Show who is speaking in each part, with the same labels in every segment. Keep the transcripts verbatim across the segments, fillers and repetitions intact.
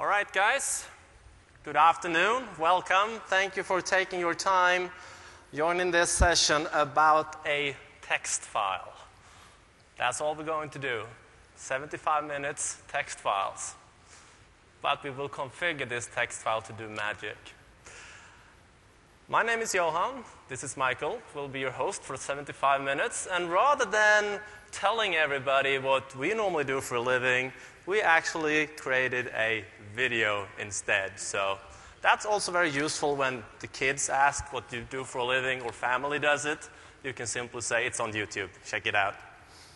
Speaker 1: All right, guys. Good afternoon. Welcome. Thank you for taking your time joining this session about a text file. That's all we're going to do. seventy-five minutes, text files. But we will configure this text file to do magic. My name is Johan. This is Michael. We'll be your host for seventy-five minutes. And rather than telling everybody what we normally do for a living, we actually created a video instead. So that's also very useful when the kids ask what you do for a living or family does it. You can simply say it's on YouTube. Check it out.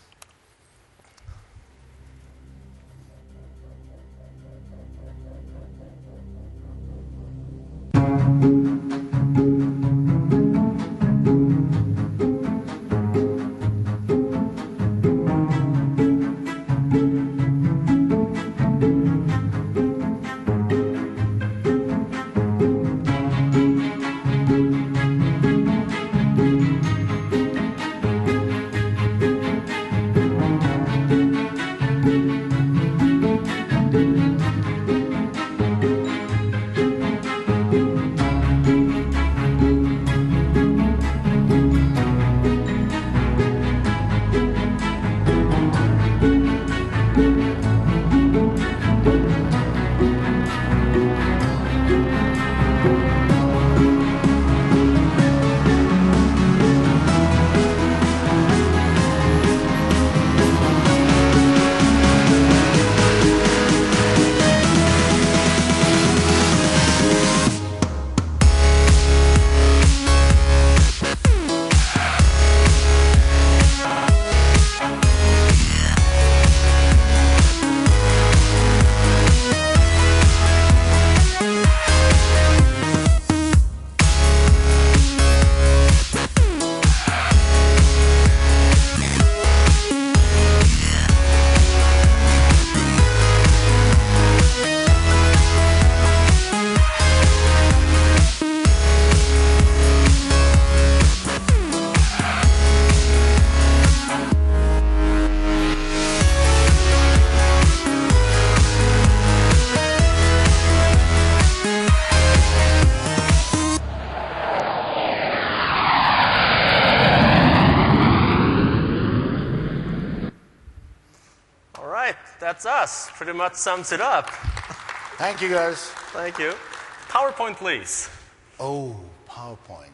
Speaker 1: That's us. Pretty much sums it up.
Speaker 2: Thank you, guys.
Speaker 1: Thank you. PowerPoint, please.
Speaker 2: Oh, PowerPoint.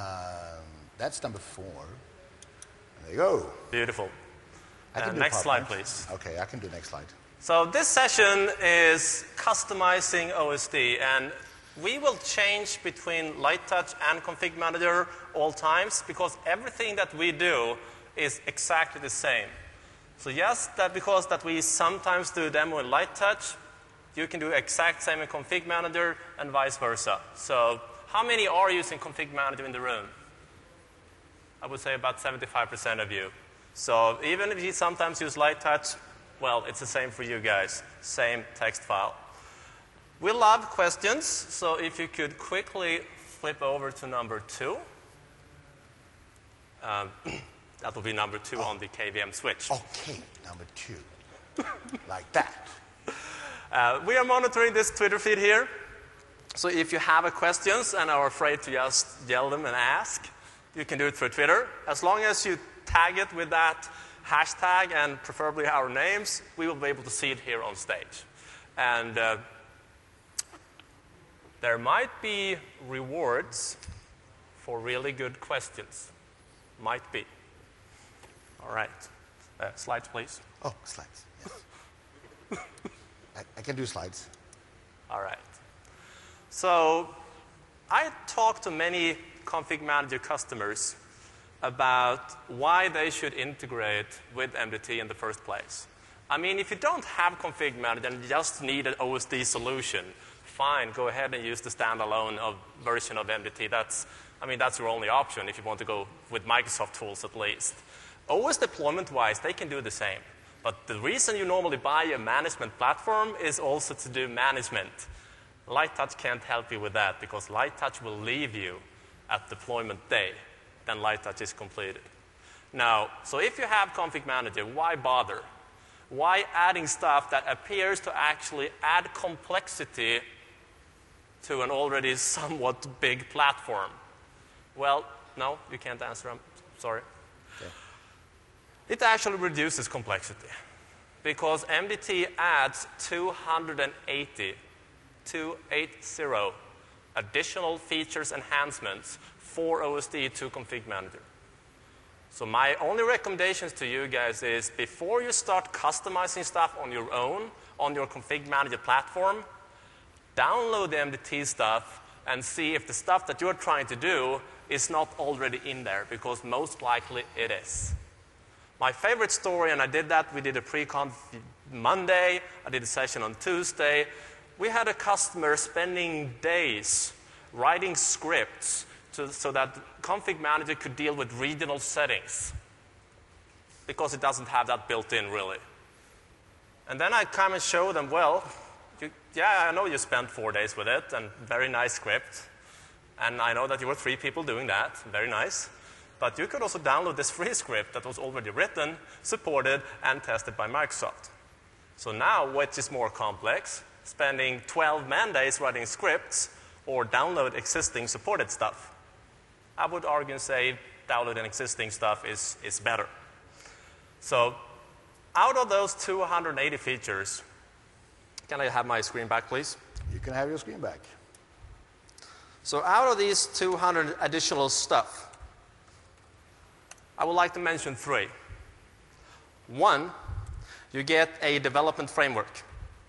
Speaker 2: Um, that's number four. There you go.
Speaker 1: Beautiful.
Speaker 2: I can
Speaker 1: uh,
Speaker 2: do
Speaker 1: next
Speaker 2: PowerPoint.
Speaker 1: slide, please.
Speaker 2: Okay, I can do next slide.
Speaker 1: So this session is customizing O S D, and we will change between Light Touch and Config Manager all times because everything that we do is exactly the same. So yes, that because that we sometimes do a demo in Light Touch, you can do exact same in Config Manager and vice versa. So how many are using Config Manager in the room? I would say about seventy-five percent of you. So even if you sometimes use Light Touch, well, it's the same for you guys. Same text file. We love questions, so if you could quickly flip over to number two. Um, That will be number two oh. on the K V M switch.
Speaker 2: Okay, number two. Like that.
Speaker 1: Uh, we are monitoring this Twitter feed here. So if you have a questions and are afraid to just yell them and ask, you can do it through Twitter. As long as you tag it with that hashtag and preferably our names, we will be able to see it here on stage. And uh, there might be rewards for really good questions. Might be. All right. Uh, slides, please.
Speaker 2: Oh, slides. Yes. I, I can do slides.
Speaker 1: All right. So I talked to many Config Manager customers about why they should integrate with M D T in the first place. I mean, if you don't have Config Manager and you just need an O S D solution, fine, go ahead and use the standalone of version of M D T. That's, I mean, that's your only option if you want to go with Microsoft tools at least. O S deployment-wise, they can do the same. But the reason you normally buy a management platform is also to do management. Light Touch can't help you with that because Light Touch will leave you at deployment day. Then Light Touch is completed. Now, so if you have Config Manager, why bother? Why adding stuff that appears to actually add complexity to an already somewhat big platform? Well, no, you can't answer. I'm sorry. Okay. It actually reduces complexity because M D T adds two hundred eighty, two hundred eighty additional features enhancements for O S D to Config Manager. So my only recommendations to you guys is before you start customizing stuff on your own, on your Config Manager platform, download the M D T stuff and see if the stuff that you're trying to do is not already in there, because most likely it is. My favorite story, and I did that, we did a pre-conf Monday, I did a session on Tuesday. We had a customer spending days writing scripts to, so that Config Manager could deal with regional settings, because it doesn't have that built in, really. And then I come and show them, well, you, yeah, I know you spent four days with it, and very nice script. And I know that you were three people doing that, very nice. But you could also download this free script that was already written, supported, and tested by Microsoft. So now, which is more complex, spending twelve man days writing scripts or download existing supported stuff? I would argue and say downloading existing stuff is, is better. So out of those two hundred eighty features, can I have my screen back, please?
Speaker 2: You can have your screen back.
Speaker 1: So out of these two hundred additional stuff, I would like to mention three. One, you get a development framework.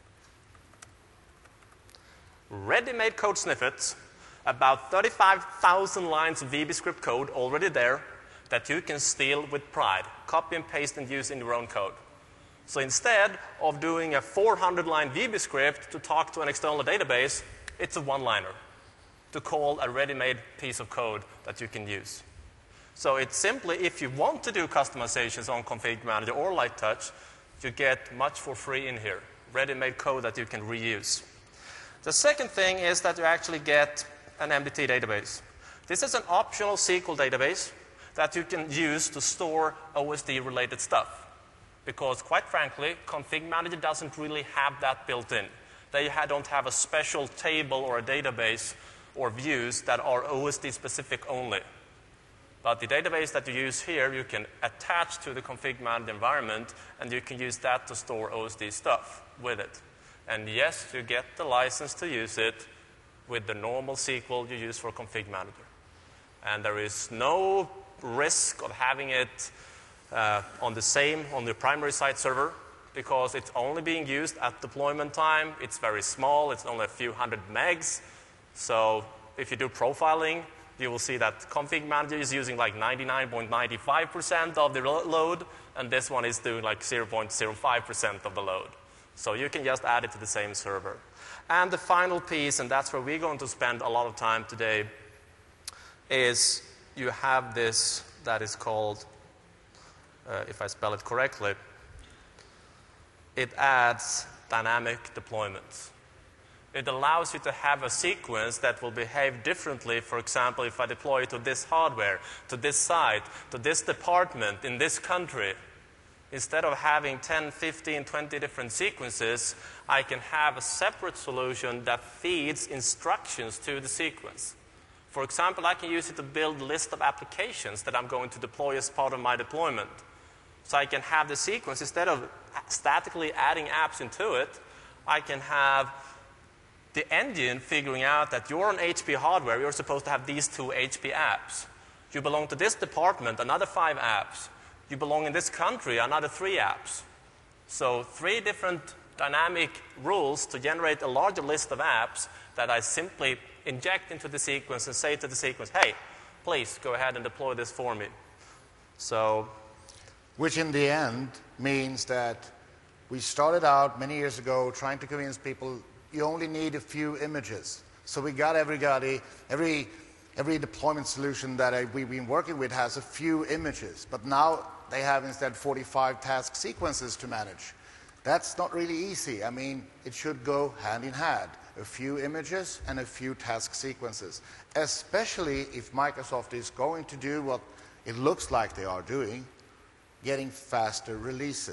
Speaker 1: Ready-made code snippets, about thirty-five thousand lines of VBScript code already there that you can steal with pride, copy and paste and use in your own code. So instead of doing a four hundred line VBScript to talk to an external database, it's a one-liner to call a ready-made piece of code that you can use. So it's simply, if you want to do customizations on Config Manager or Light Touch, you get much for free in here, ready-made code that you can reuse. The second thing is that you actually get an M D T database. This is an optional S Q L database that you can use to store O S D-related stuff. Because quite frankly, Config Manager doesn't really have that built in. They don't have a special table or a database or views that are O S D-specific only. But the database that you use here, you can attach to the Config Manager environment, and you can use that to store O S D stuff with it. And yes, you get the license to use it with the normal S Q L you use for Config Manager. And there is no risk of having it uh, on the same, on the primary site server, because it's only being used at deployment time. It's very small. It's only a few hundred megs. So if you do profiling, you will see that Config Manager is using like ninety-nine point nine five percent of the load, and this one is doing like zero point zero five percent of the load. So you can just add it to the same server. And the final piece, and that's where we're going to spend a lot of time today, is you have this that is called, uh, if I spell it correctly, it adds dynamic deployments. It allows you to have a sequence that will behave differently. For example, if I deploy it to this hardware, to this site, to this department in this country, instead of having ten, fifteen, twenty different sequences, I can have a separate solution that feeds instructions to the sequence. For example, I can use it to build a list of applications that I'm going to deploy as part of my deployment. So I can have the sequence, instead of statically adding apps into it, I can have the engine figuring out that you're on H P hardware, you're supposed to have these two H P apps. You belong to this department, another five apps. You belong in this country, another three apps. So three different dynamic rules to generate a larger list of apps that I simply inject into the sequence and say to the sequence, hey, please go ahead and deploy this for me. So,
Speaker 2: which in the end means that we started out many years ago trying to convince people you only need a few images. So we got everybody, every, every deployment solution that I, we've been working with has a few images. But now they have instead forty-five task sequences to manage. That's not really easy. I mean, it should go hand in hand. A few images and a few task sequences. Especially if Microsoft is going to do what it looks like they are doing, getting faster releases.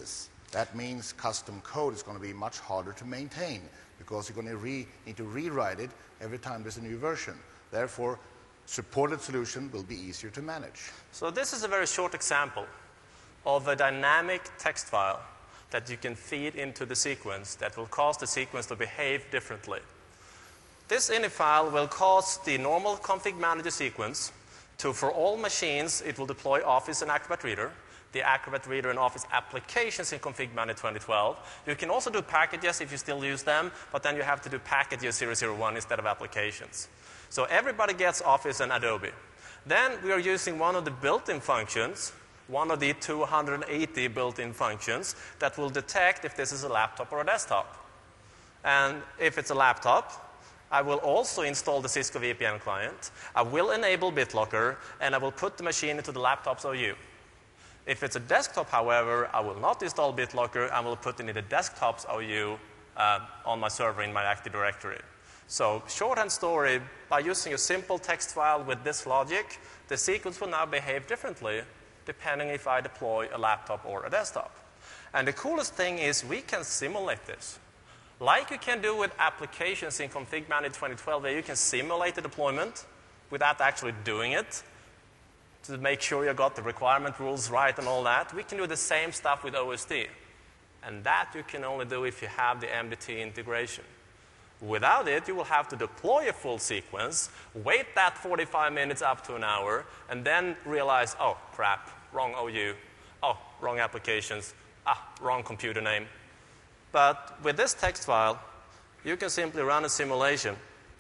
Speaker 2: That means custom code is going to be much harder to maintain because you're going to re need to rewrite it every time there's a new version. Therefore, supported solution will be easier to manage.
Speaker 1: So this is a very short example of a dynamic text file that you can feed into the sequence that will cause the sequence to behave differently. This init file will cause the normal config manager sequence to, for all machines, it will deploy Office and Acrobat Reader, the Acrobat Reader and Office applications in Config Manager twenty twelve. You can also do packages if you still use them, but then you have to do packages zero zero one instead of applications. So everybody gets Office and Adobe. Then we are using one of the built-in functions, one of the two hundred eighty built-in functions that will detect if this is a laptop or a desktop. And if it's a laptop, I will also install the Cisco V P N client. I will enable BitLocker, and I will put the machine into the laptop's O U. If it's a desktop, however, I will not install BitLocker. I will put it in the desktop's O U uh, on my server in my Active Directory. So shorthand story, by using a simple text file with this logic, the sequence will now behave differently depending if I deploy a laptop or a desktop. And the coolest thing is we can simulate this. Like you can do with applications in Config Manager twenty twelve, where you can simulate the deployment without actually doing it to make sure you got the requirement rules right and all that. We can do the same stuff with O S D. And that you can only do if you have the M D T integration. Without it, you will have to deploy a full sequence, wait that forty-five minutes up to an hour, and then realize, oh, crap, wrong O U. Oh, wrong applications. Ah, wrong computer name. But with this text file, you can simply run a simulation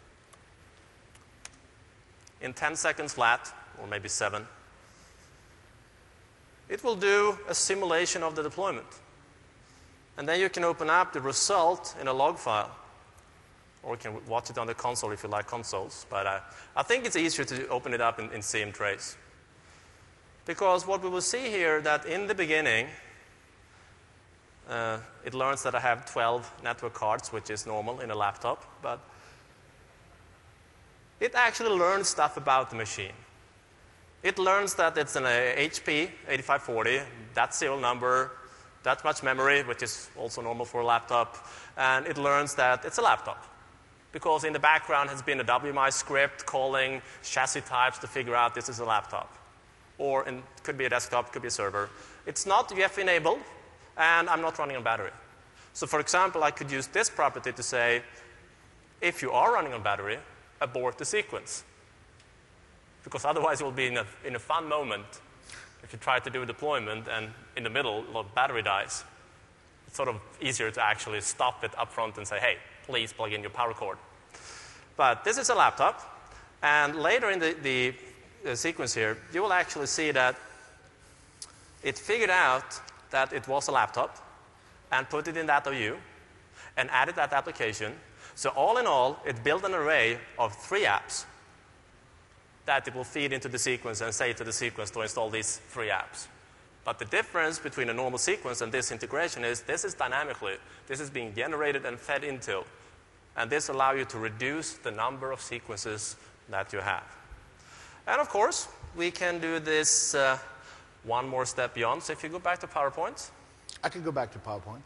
Speaker 1: in ten seconds flat, or maybe seven. It will do a simulation of the deployment. And then you can open up the result in a log file. Or you can watch it on the console if you like consoles. But uh, I think it's easier to open it up in, in C M Trace. Because what we will see here that in the beginning, uh, it learns that I have twelve network cards, which is normal in a laptop. But it actually learns stuff about the machine. It learns that it's an H P eighty-five forty, that serial number, that much memory, which is also normal for a laptop. And it learns that it's a laptop. Because in the background has been a W M I script calling chassis types to figure out this is a laptop. Or it could be a desktop, could be a server. It's not U E F I enabled, and I'm not running on battery. So for example, I could use this property to say, if you are running on battery, abort the sequence. Because otherwise it will be in a, in a fun moment if you try to do a deployment and in the middle, the battery dies. It's sort of easier to actually stop it up front and say, hey, please plug in your power cord. But this is a laptop, and later in the, the, the sequence here, you will actually see that it figured out that it was a laptop and put it in that O U and added that application. So all in all, it built an array of three apps that it will feed into the sequence and say to the sequence to install these three apps. But the difference between a normal sequence and this integration is this is dynamically. This is being generated and fed into. And this allows you to reduce the number of sequences that you have. And of course, we can do this uh, one more step beyond. So if you go back to PowerPoint.
Speaker 2: I can go back to PowerPoint.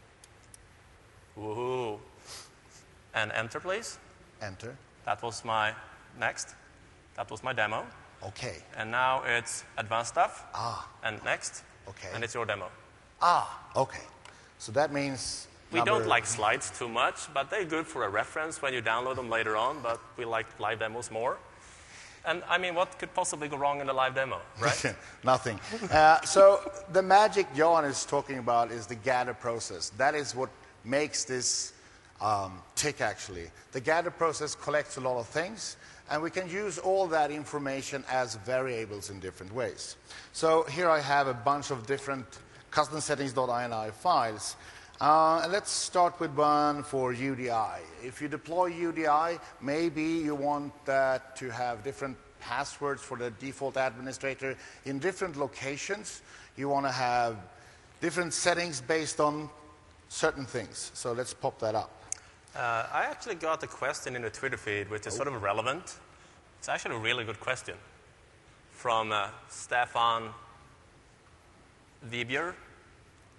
Speaker 1: Woohoo. And enter, please.
Speaker 2: Enter.
Speaker 1: That was my next. That was my demo.
Speaker 2: Okay.
Speaker 1: And now it's advanced stuff.
Speaker 2: Ah.
Speaker 1: And next.
Speaker 2: Okay.
Speaker 1: And it's your demo.
Speaker 2: Ah, okay. So that means
Speaker 1: we don't like slides too much, but they're good for a reference when you download them later on, but we like live demos more. And I mean, what could possibly go wrong in a live demo, right?
Speaker 2: Nothing. Uh, so the magic Jan is talking about is the gather process. That is what makes this um, tick, actually. The gather process collects a lot of things, and we can use all that information as variables in different ways. So here I have a bunch of different custom settings.ini files. Uh, and let's start with one for U D I. If you deploy U D I, maybe you want that to have different passwords for the default administrator in different locations. You want to have different settings based on certain things. So let's pop that up.
Speaker 1: Uh, I actually got a question in the Twitter feed, which is oh. sort of relevant. It's actually a really good question from uh, Stefan Wibier.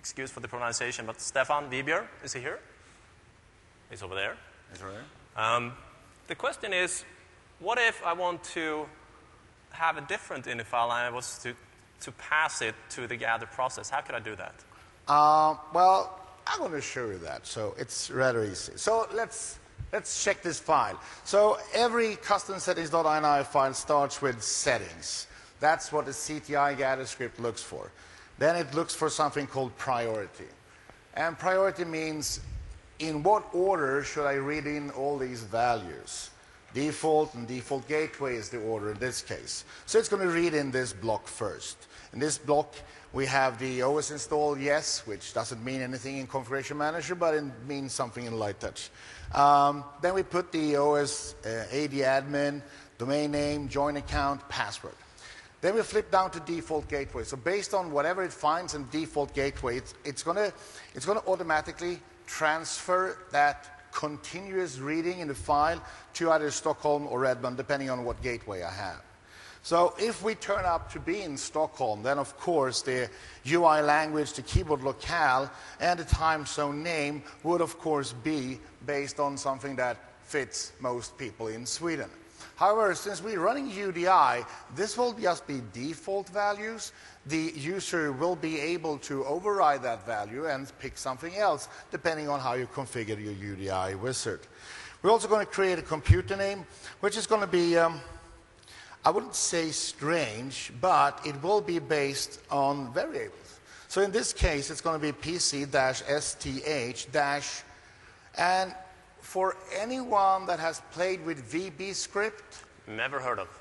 Speaker 1: excuse for the pronunciation, but Stefan Vibjör, is he here? He's over there.
Speaker 2: He's over there.
Speaker 1: Um, the question is, what if I want to have a different ini file and I was to, to pass it to the gather process? How could I do that?
Speaker 2: Uh, well, I'm going to show you that, so it's rather easy. So let's, let's check this file. So every custom settings.ini file starts with settings. That's what the C T I gather script looks for. Then it looks for something called priority. And priority means in what order should I read in all these values. Default and default gateway is the order in this case. So it's going to read in this block first. In this block, we have the O S install yes, which doesn't mean anything in Configuration Manager, but it means something in LightTouch. Um, then we put the O S uh, A D admin, domain name, join account, password. Then we flip down to default gateway. So based on whatever it finds in default gateway, it's, it's going to it's going to automatically transfer that continuous reading in the file to either Stockholm or Redmond, depending on what gateway I have. So if we turn up to be in Stockholm, then of course the U I language, the keyboard locale, and the time zone name would of course be based on something that fits most people in Sweden. However, since we're running U D I, this will just be default values. The user will be able to override that value and pick something else, depending on how you configure your U D I wizard. We're also going to create a computer name, which is going to be, um, I wouldn't say strange, but it will be based on variables. So in this case, it's going to be P C-S T H dash, and for anyone that has played with V B script.
Speaker 1: Never heard of.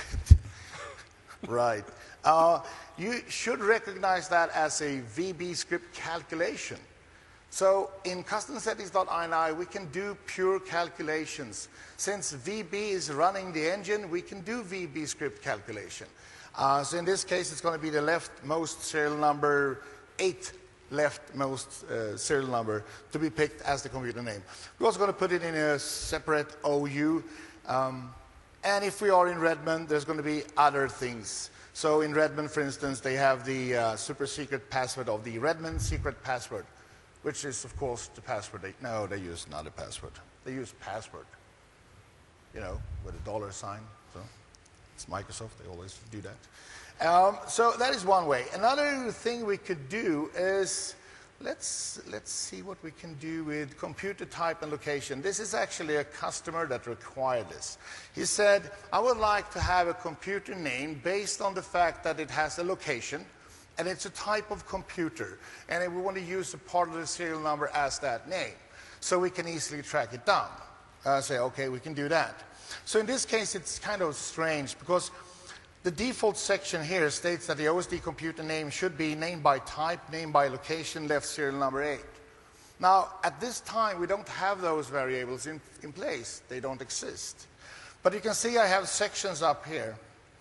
Speaker 2: Right. Uh, you should recognize that as a V B script calculation. So in custom settings.ini, we can do pure calculations. Since V B is running the engine, we can do V B script calculation. Uh, so in this case, it's going to be the leftmost serial number eight leftmost uh, serial number to be picked as the computer name. We're also going to put it in a separate O U. Um, and if we are in Redmond, there's going to be other things. So in Redmond, for instance, they have the uh, super secret password of the Redmond secret password, which is, of course, the password. They, no, they use not a password. They use password, you know, with a dollar sign. So it's Microsoft. They always do that. Um, so that is one way. Another thing we could do is, let's, let's see what we can do with computer type and location. This is actually a customer that required this. He said, I would like to have a computer name based on the fact that it has a location and it's a type of computer, and we want to use a part of the serial number as that name, so we can easily track it down. Uh, say, okay, we can do that. So in this case, it's kind of strange because the default section here states that the O S D computer name should be named by type, named by location, left serial number eight. Now, at this time, we don't have those variables in, in place. They don't exist. But you can see I have sections up here.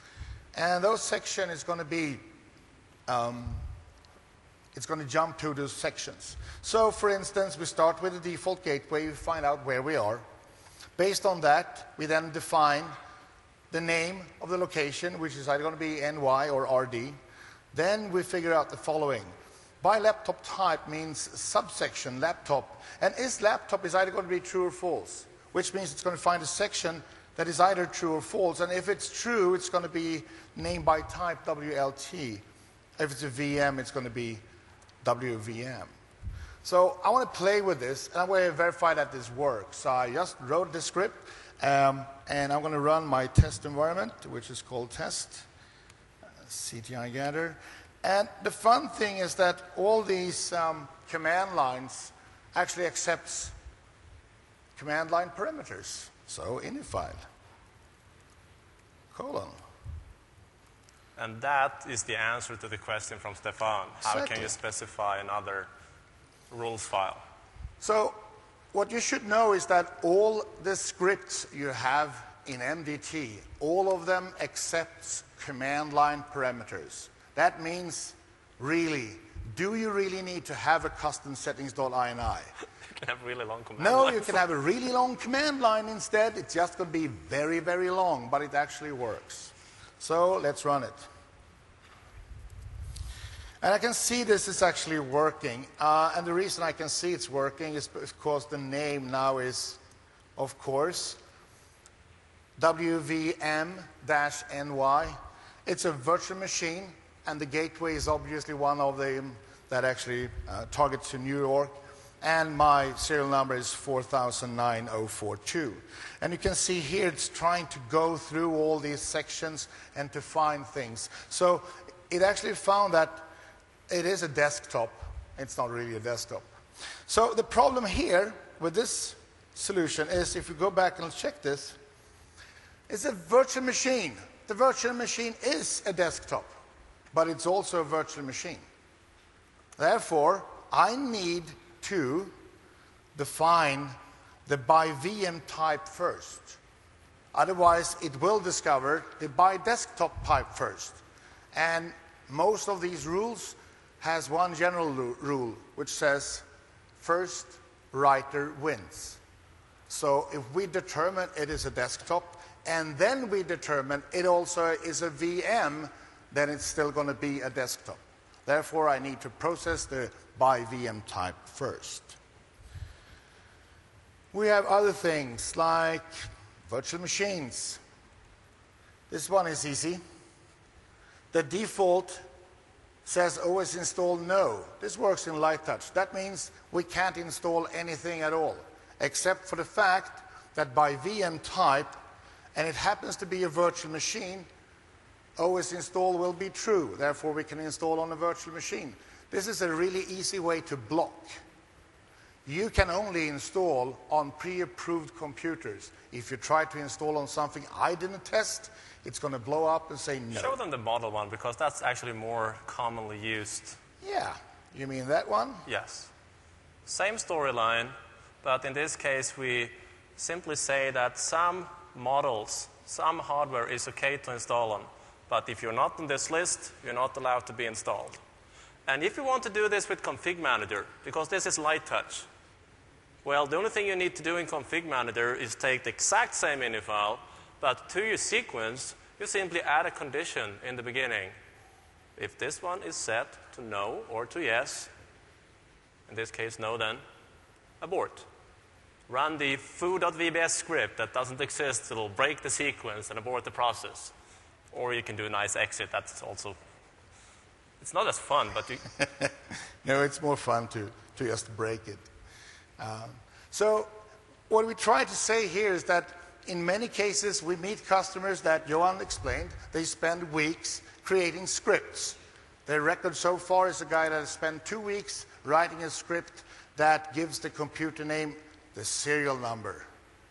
Speaker 2: And those sections is going to be, um, it's going to jump to those sections. So, for instance, we start with the default gateway. We find out where we are. Based on that, we then define the name of the location, which is either going to be N Y or R D. Then we figure out the following. By laptop type means subsection laptop. And is laptop is either going to be true or false, which means it's going to find a section that is either true or false. And if it's true, it's going to be named by type W L T. If it's a V M, it's going to be W V M. So I want to play with this, and I'm going to verify that this works. So I just wrote the script. Um, and I'm going to run my test environment, which is called test, uh, C T I gather. And the fun thing is that all these um, command lines actually accepts command line parameters. So ini file, colon.
Speaker 1: And that is the answer to the question from Stefan. How
Speaker 2: Exactly.
Speaker 1: can you specify another rules file?
Speaker 2: So what you should know is that all the scripts you have in M D T, all of them accepts command line parameters. That means, really, do you really need to have a custom settings.ini?
Speaker 1: You can have really long command
Speaker 2: No,
Speaker 1: lines.
Speaker 2: you can have a really long command line instead. It's just going to be very, very long, but it actually works. So let's run it. And I can see this is actually working. Uh, and the reason I can see it's working is because the name now is, of course, W V M N Y. It's a virtual machine, and the gateway is obviously one of them that actually uh, targets to New York. And my serial number is four thousand nine oh four two. And you can see here it's trying to go through all these sections and to find things. So it actually found that it is a desktop. It's not really a desktop. So the problem here with this solution is, if you go back and check this, it's a virtual machine. The virtual machine is a desktop, but it's also a virtual machine. Therefore, I need to define the by V M type first. Otherwise, it will discover the by desktop type first. And most of these rules has one general rule, which says first writer wins. So if we determine it is a desktop, and then we determine it also is a V M, then it's still going to be a desktop. Therefore, I need to process the by V M type first. We have other things like virtual machines. This one is easy. The default says O S install no. This works in Light Touch. That means we can't install anything at all, except for the fact that by V M type, and it happens to be a virtual machine, O S install will be true. Therefore, we can install on a virtual machine. This is a really easy way to block. You can only install on pre-approved computers. If you try to install on something I didn't test, it's going to blow up and say no.
Speaker 1: Show them the model one, because that's actually more commonly used.
Speaker 2: Yeah. You mean that one?
Speaker 1: Yes. Same storyline, but in this case we simply say that some models, some hardware is okay to install on, but if you're not on this list, you're not allowed to be installed. And if you want to do this with Config Manager, because this is Light Touch, well, the only thing you need to do in Config Manager is take the exact same ini file, but to your sequence, you simply add a condition in the beginning. If this one is set to no or to yes, in this case no, then abort. Run the foo.vbs script that doesn't exist. It'll break the sequence and abort the process. Or you can do a nice exit. That's also, it's not as fun, but you...
Speaker 2: No, it's more fun to, to just break it. Um, so what we try to say here is that in many cases we meet customers that Johan explained. They spend weeks creating scripts. Their record so far is a guy that has spent two weeks writing a script that gives the computer name the serial number.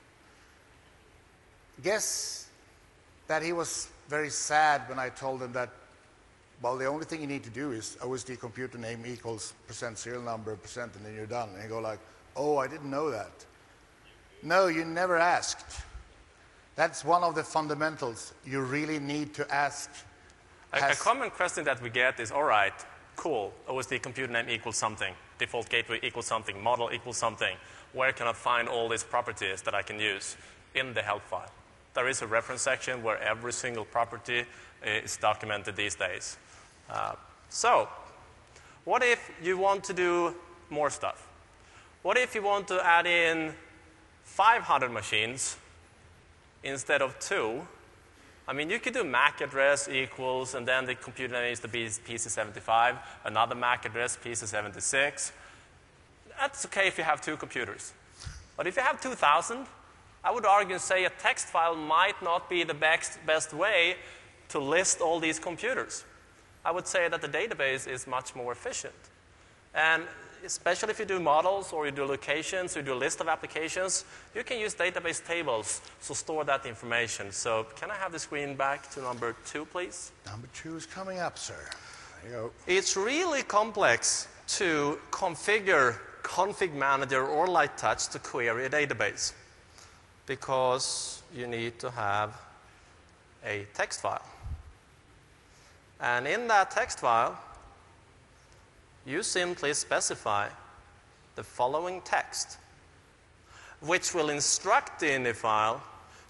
Speaker 2: Guess that he was very sad when I told him that, well, the only thing you need to do is O S D computer name equals percent serial number, percent, and then you're done. And you go like, oh, I didn't know that. No, you never asked. That's one of the fundamentals. You really need to ask.
Speaker 1: A, a common question that we get is, all right, cool, O S D computer name equals something, default gateway equals something, model equals something. Where can I find all these properties that I can use? In the help file. There is a reference section where every single property is documented these days. Uh, so, what if you want to do more stuff? What if you want to add in five hundred machines instead of two? I mean, you could do M A C address equals, and then the computer name is the P C seventy-five, another M A C address, P C seventy-six. That's okay if you have two computers. But if you have two thousand, I would argue and say a text file might not be the best, best way to list all these computers. I would say that the database is much more efficient. And especially if you do models or you do locations, or you do a list of applications, you can use database tables to store that information. So can I have the screen back to number two, please?
Speaker 2: Number two is coming up, sir. There you go.
Speaker 1: It's really complex to configure Config Manager or Light Touch to query a database, because you need to have a text file. And in that text file, you simply specify the following text, which will instruct the ini file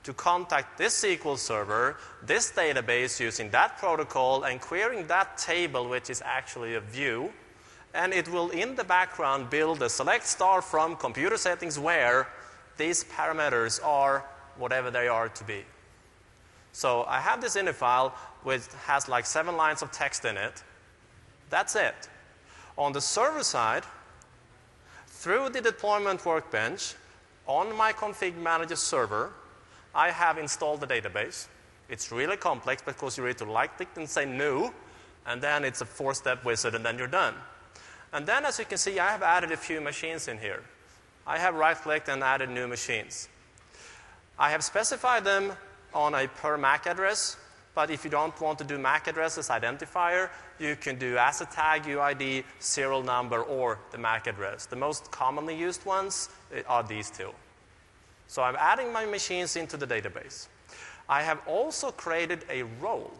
Speaker 1: to contact this S Q L server, this database using that protocol and querying that table, which is actually a view. And it will, in the background, build a select star from computer settings where these parameters are whatever they are to be. So I have this init file which has like seven lines of text in it. That's it. On the server side, through the deployment workbench, on my config manager server, I have installed the database. It's really complex because you need to right-click and say new, and then it's a four-step wizard, and then you're done. And then, as you can see, I have added a few machines in here. I have right-clicked and added new machines. I have specified them on a per M A C address, but if you don't want to do M A C address as identifier, you can do asset tag, U I D, serial number, or the M A C address. The most commonly used ones are these two. So I'm adding my machines into the database. I have also created a role.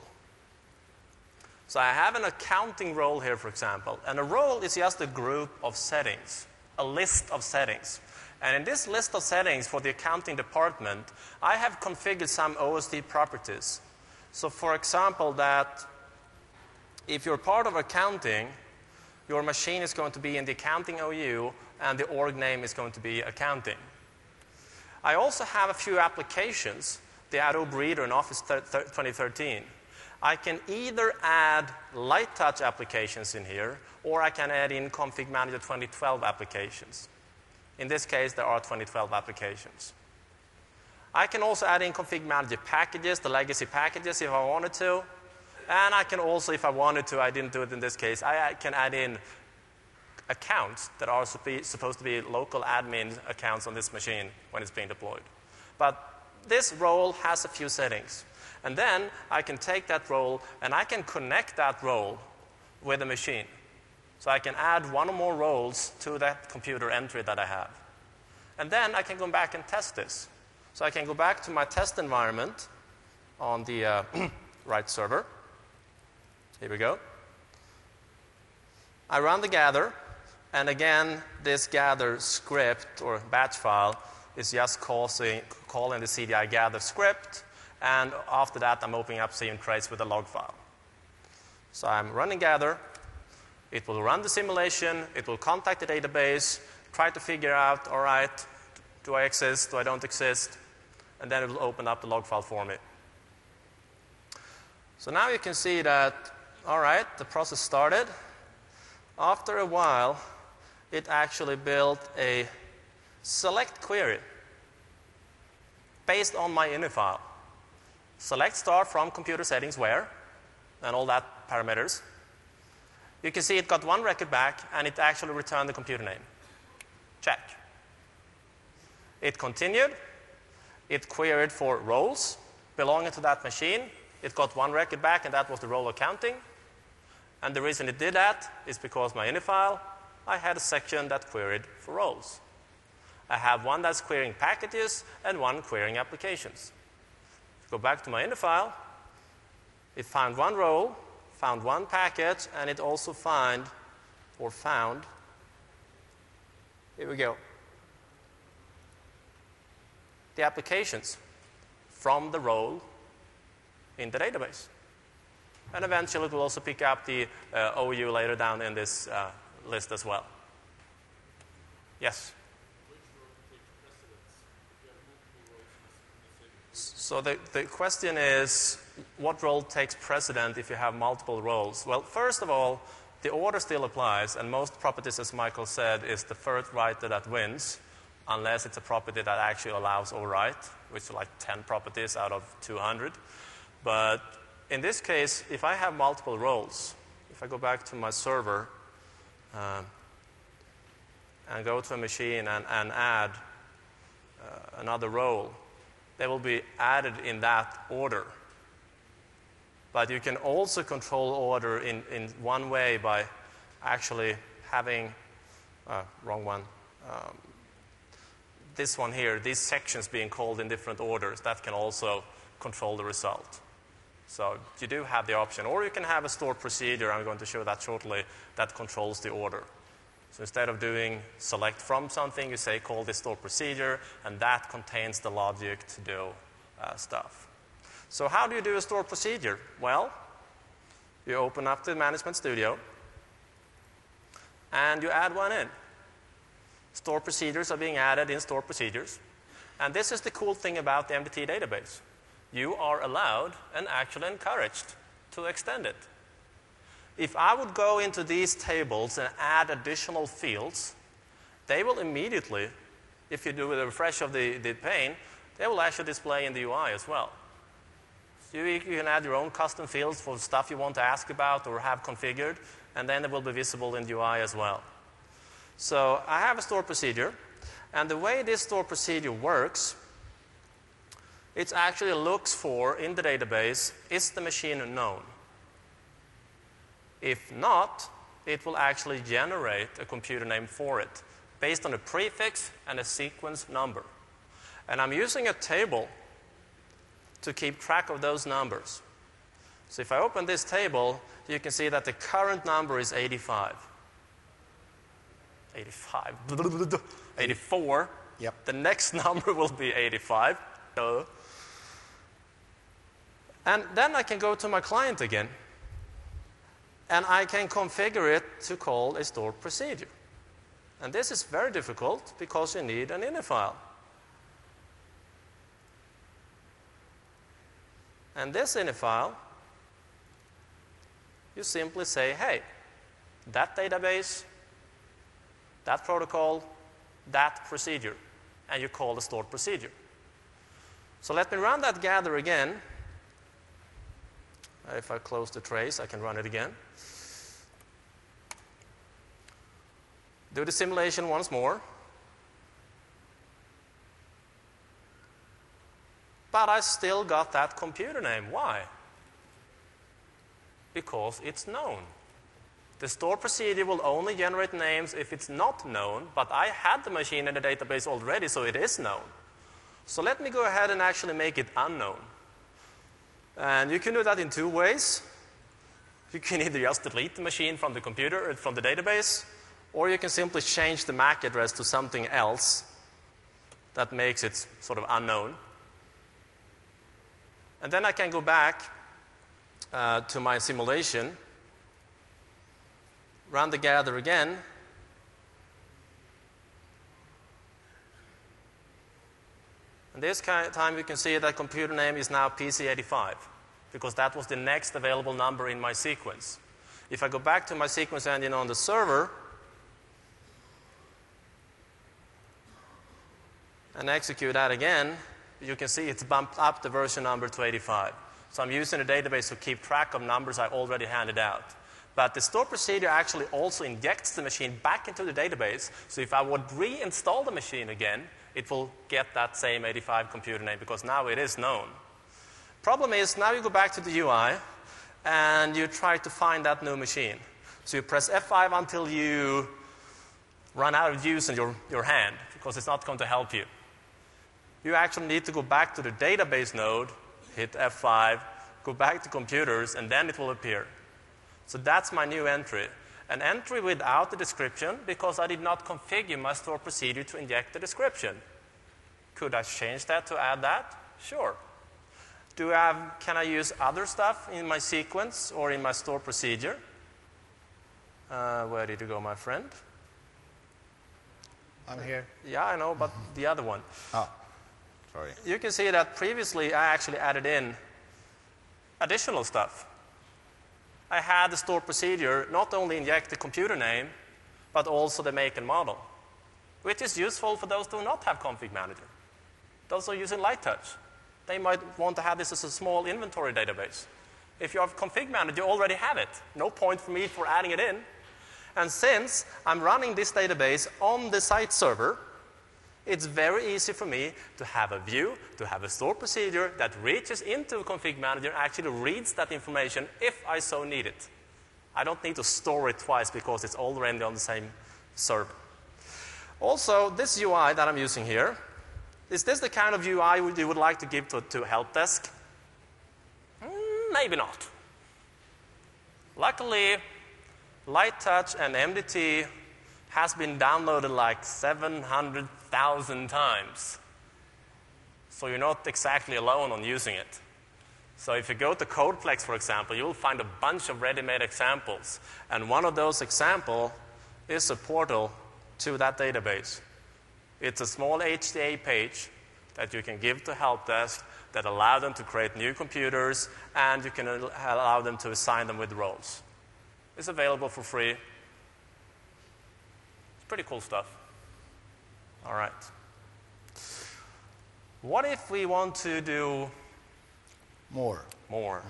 Speaker 1: So I have an accounting role here, for example. And a role is just a group of settings, a list of settings. And in this list of settings for the accounting department, I have configured some O S D properties. So for example, that if you're part of accounting, your machine is going to be in the accounting O U, and the org name is going to be accounting. I also have a few applications, the Adobe Reader in Office twenty thirteen. I can either add light touch applications in here, or I can add in Config Manager twenty twelve applications. In this case, there are twenty twelve applications. I can also add in Config Manager packages, the legacy packages, if I wanted to. And I can also, if I wanted to, I didn't do it in this case, I can add in accounts that are supposed to be local admin accounts on this machine when it's being deployed. But this role has a few settings. And then I can take that role and I can connect that role with a machine. So I can add one or more roles to that computer entry that I have. And then I can go back and test this. So I can go back to my test environment on the uh, right server. Here we go. I run the gather. And again, this gather script or batch file is just calling, calling the C D I gather script. And after that, I'm opening up C M Trace with a log file. So I'm running gather. It will run the simulation. It will contact the database, try to figure out, all right, do I exist, do I don't exist? And then it will open up the log file for me. So now you can see that, all right, the process started. After a while, it actually built a select query based on my init file. Select star from computer settings where, and all that parameters. You can see it got one record back, and it actually returned the computer name. Check. It continued. It queried for roles belonging to that machine. It got one record back, and that was the role accounting. And the reason it did that is because my init file, I had a section that queried for roles. I have one that's querying packages and one querying applications. Go back to my init file. It found one role, found one package, and it also find or found, here we go, the applications from the role in the database. And eventually it will also pick up the uh, O U later down in this uh, list as well. Yes? So the, the question is, what role takes precedent if you have multiple roles? Well, first of all, the order still applies, and most properties, as Michael said, is the first writer that wins, unless it's a property that actually allows overwrite, which is like ten properties out of two hundred. But in this case, if I have multiple roles, if I go back to my server uh, and go to a machine and, and add uh, another role, they will be added in that order. But you can also control order in, in one way by actually having, uh, wrong one, um, this one here, these sections being called in different orders. That can also control the result. So you do have the option. Or you can have a stored procedure, I'm going to show that shortly, that controls the order. So instead of doing select from something, you say call this stored procedure, and that contains the logic to do uh, stuff. So how do you do a store procedure? Well, you open up the Management Studio, and you add one in. Store procedures are being added in store procedures. And this is the cool thing about the M D T database. You are allowed and actually encouraged to extend it. If I would go into these tables and add additional fields, they will immediately, if you do a refresh of the, the pane, they will actually display in the U I as well. So you, you can add your own custom fields for stuff you want to ask about or have configured, and then it will be visible in the U I as well. So I have a store procedure, and the way this store procedure works, it actually looks for, in the database, is the machine known? If not, it will actually generate a computer name for it, based on a prefix and a sequence number. And I'm using a table to keep track of those numbers. So if I open this table, you can see that the current number is eighty-five. eighty-five. eighty-four.
Speaker 2: Yep.
Speaker 1: The next number will be eighty-five. Duh. And then I can go to my client again, and I can configure it to call a stored procedure. And this is very difficult because you need an ini file. And this ini file, you simply say, hey, that database, that protocol, that procedure, and you call the stored procedure. So let me run that gather again. If I close the trace, I can run it again. Do the simulation once more. But I still got that computer name. Why? Because it's known. The store procedure will only generate names if it's not known, but I had the machine in the database already, so it is known. So let me go ahead and actually make it unknown. And you can do that in two ways. You can either just delete the machine from the computer, from the database, or you can simply change the M A C address to something else that makes it sort of unknown. And then I can go back uh, to my simulation, run the gather again, and this time you can see that computer name is now P C eighty-five, because that was the next available number in my sequence. If I go back to my sequence engine on the server and execute that again, you can see it's bumped up the version number to eighty-five. So I'm using a database to keep track of numbers I already handed out. But the store procedure actually also injects the machine back into the database. So if I would reinstall the machine again, it will get that same eighty-five computer name, because now it is known. Problem is, now you go back to the U I and you try to find that new machine. So you press F five until you run out of juice in your, your hand, because it's not going to help you. You actually need to go back to the database node, hit F five, go back to computers, and then it will appear. So that's my new entry. An entry without the description, because I did not configure my store procedure to inject the description. Could I change that to add that? Sure. Do I have, can I use other stuff in my sequence or in my store procedure? Uh, where did you go, my friend?
Speaker 2: I'm here.
Speaker 1: Yeah, I know, but the other one.
Speaker 2: Oh, sorry.
Speaker 1: You can see that previously I actually added in additional stuff. I had the store procedure not only inject the computer name, but also the make and model, which is useful for those who do not have Config Manager. Those who are using Light Touch, they might want to have this as a small inventory database. If you have Config Manager, you already have it. No point for me for adding it in. And since I'm running this database on the site server, it's very easy for me to have a view, to have a store procedure that reaches into Config Manager and actually reads that information if I so need it. I don't need to store it twice because it's already on the same server. Also, this U I that I'm using here, is this the kind of U I you would like to give to, to Help Desk? Mm, maybe not. Luckily, Light Touch and M D T has been downloaded like seven hundred thousand times. so you're not exactly alone on using it. So if you go to CodePlex, for example, you'll find a bunch of ready-made examples. And one of those examples is a portal to that database. It's a small H T A page that you can give to help desk that allow them to create new computers, and you can allow them to assign them with roles. It's available for free. It's pretty cool stuff. All right. What if we want to do
Speaker 2: more?
Speaker 1: More.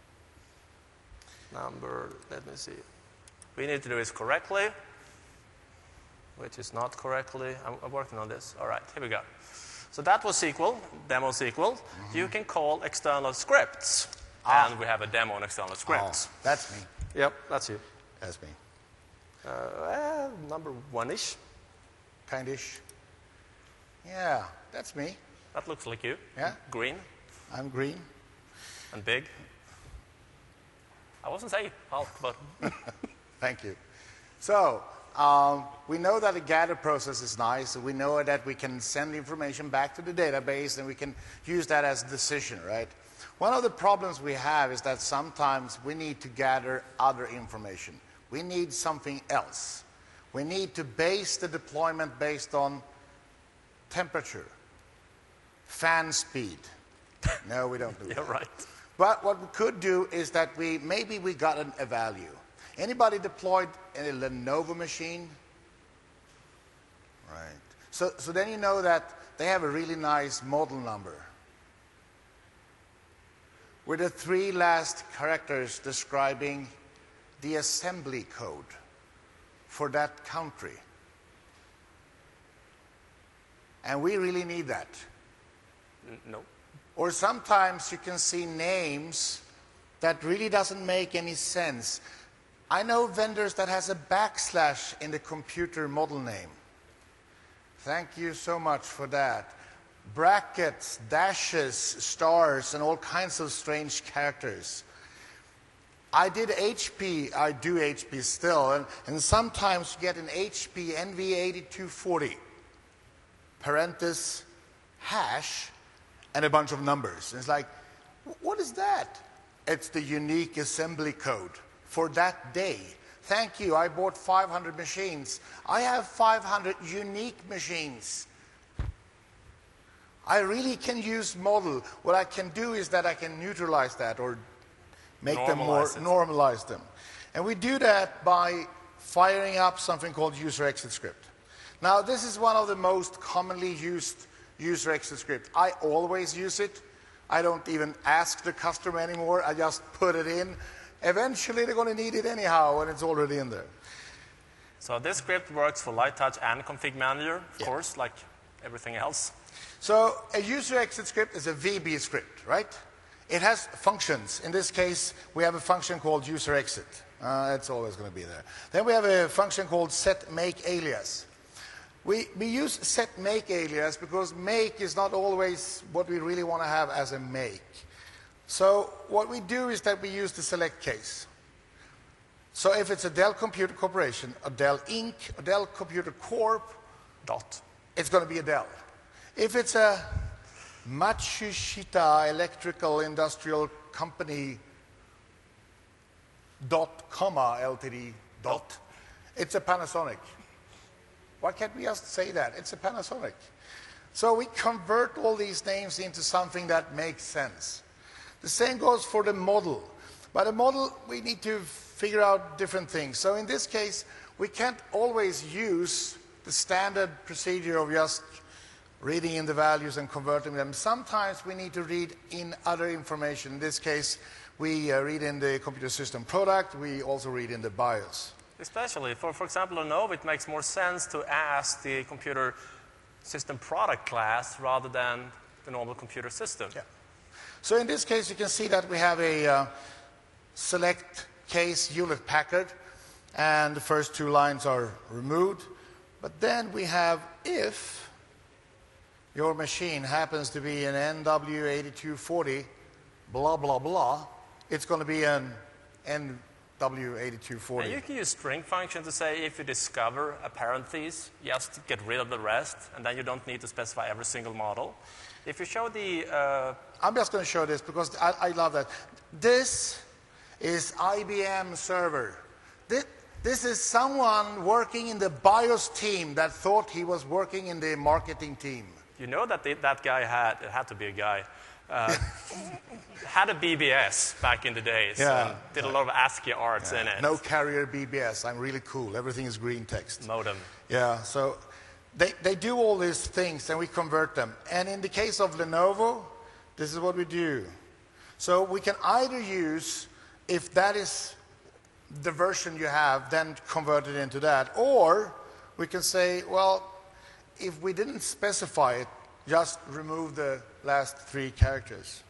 Speaker 1: Number, let me see. We need to do this correctly, which is not correctly. I'm, I'm working on this. All right, here we go. So that was S Q L, demo S Q L. Mm-hmm. You can call external scripts. Ah. And we have a demo on external scripts.
Speaker 2: Oh, that's me.
Speaker 1: Yep, that's you.
Speaker 2: That's me.
Speaker 1: Uh, well, number one-ish.
Speaker 2: Kind-ish. Yeah, that's me.
Speaker 1: That looks like you.
Speaker 2: Yeah.
Speaker 1: Green.
Speaker 2: I'm green.
Speaker 1: And big. I wasn't saying half, but...
Speaker 2: Thank you. So, um, we know that the gather process is nice. We know that we can send information back to the database, and we can use that as a decision, right? One of the problems we have is that sometimes we need to gather other information. We need something else. We need to base the deployment based on temperature, fan speed. No, we don't do
Speaker 1: You're
Speaker 2: that.
Speaker 1: right.
Speaker 2: But what we could do is that we maybe we got an, a value. Anybody deployed a Lenovo machine? Right. So, so then you know that they have a really nice model number with the three last characters describing the assembly code for that country. And we really need that.
Speaker 1: No.
Speaker 2: Or sometimes you can see names that really doesn't make any sense. I know vendors that has a backslash in the computer model name. Thank you so much for that. Brackets, dashes, stars, and all kinds of strange characters. I did H P, I do H P still, and, and sometimes you get an H P N V eighty-two forty, parenthesis, hash, and a bunch of numbers. And it's like, what is that? It's the unique assembly code for that day. Thank you, I bought five hundred machines. I have five hundred unique machines. I really can use model. What I can do is that I can neutralize that or make
Speaker 1: normalize
Speaker 2: them more,
Speaker 1: it.
Speaker 2: normalize them. And we do that by firing up something called user exit script. Now, this is one of the most commonly used user exit script. I always use it. I don't even ask the customer anymore. I just put it in. Eventually, they're going to need it anyhow, and it's already in there.
Speaker 1: So this script works for Light Touch and Config Manager, of
Speaker 2: Yeah.
Speaker 1: course, like everything else.
Speaker 2: So a user exit script is a V B script, right? It has functions. In this case, we have a function called user exit. Uh, it's always going to be there. Then we have a function called set make alias. We, we use set make alias because make is not always what we really want to have as a make. So what we do is that we use the select case. So if it's a Dell Computer Corporation, a Dell Incorporated, a Dell Computer Corp,
Speaker 1: Dot.
Speaker 2: it's going to be a Dell. If it's a Matsushita Electrical Industrial Company dot comma Ltd dot, it's a Panasonic. Why can't we just say that? It's a Panasonic. So we convert all these names into something that makes sense. The same goes for the model. By the model, we need to figure out different things. So in this case, we can't always use the standard procedure of just reading in the values and converting them. Sometimes we need to read in other information. In this case, we uh, read in the computer system product. We also read in the BIOS.
Speaker 1: Especially for, for example, Lenovo, it makes more sense to ask the computer system product class rather than the normal computer system.
Speaker 2: Yeah. So in this case, you can see that we have a uh, select case Hewlett Packard, and the first two lines are removed. But then we have if your machine happens to be an N W eighty-two forty, blah, blah, blah, it's going to be an N W eighty-two forty.
Speaker 1: And you can use string function to say if you discover a parenthesis, just get rid of the rest, and then you don't need to specify every single model. If you show the... Uh,
Speaker 2: I'm just going to show this because I, I love that. This is I B M server. This, this is someone working in the BIOS team that thought he was working in the marketing team.
Speaker 1: You know that the, that guy had, it had to be a guy, uh, had a B B S back in the days,
Speaker 2: yeah.
Speaker 1: and did a lot of ASCII arts
Speaker 2: yeah.
Speaker 1: in it.
Speaker 2: No carrier B B S. I'm really cool. Everything is green text.
Speaker 1: Modem.
Speaker 2: Yeah, so they, they do all these things and we convert them. And in the case of Lenovo, this is what we do. So we can either use, if that is the version you have, then convert it into that. Or we can say, well, if we didn't specify it, just remove the last three characters.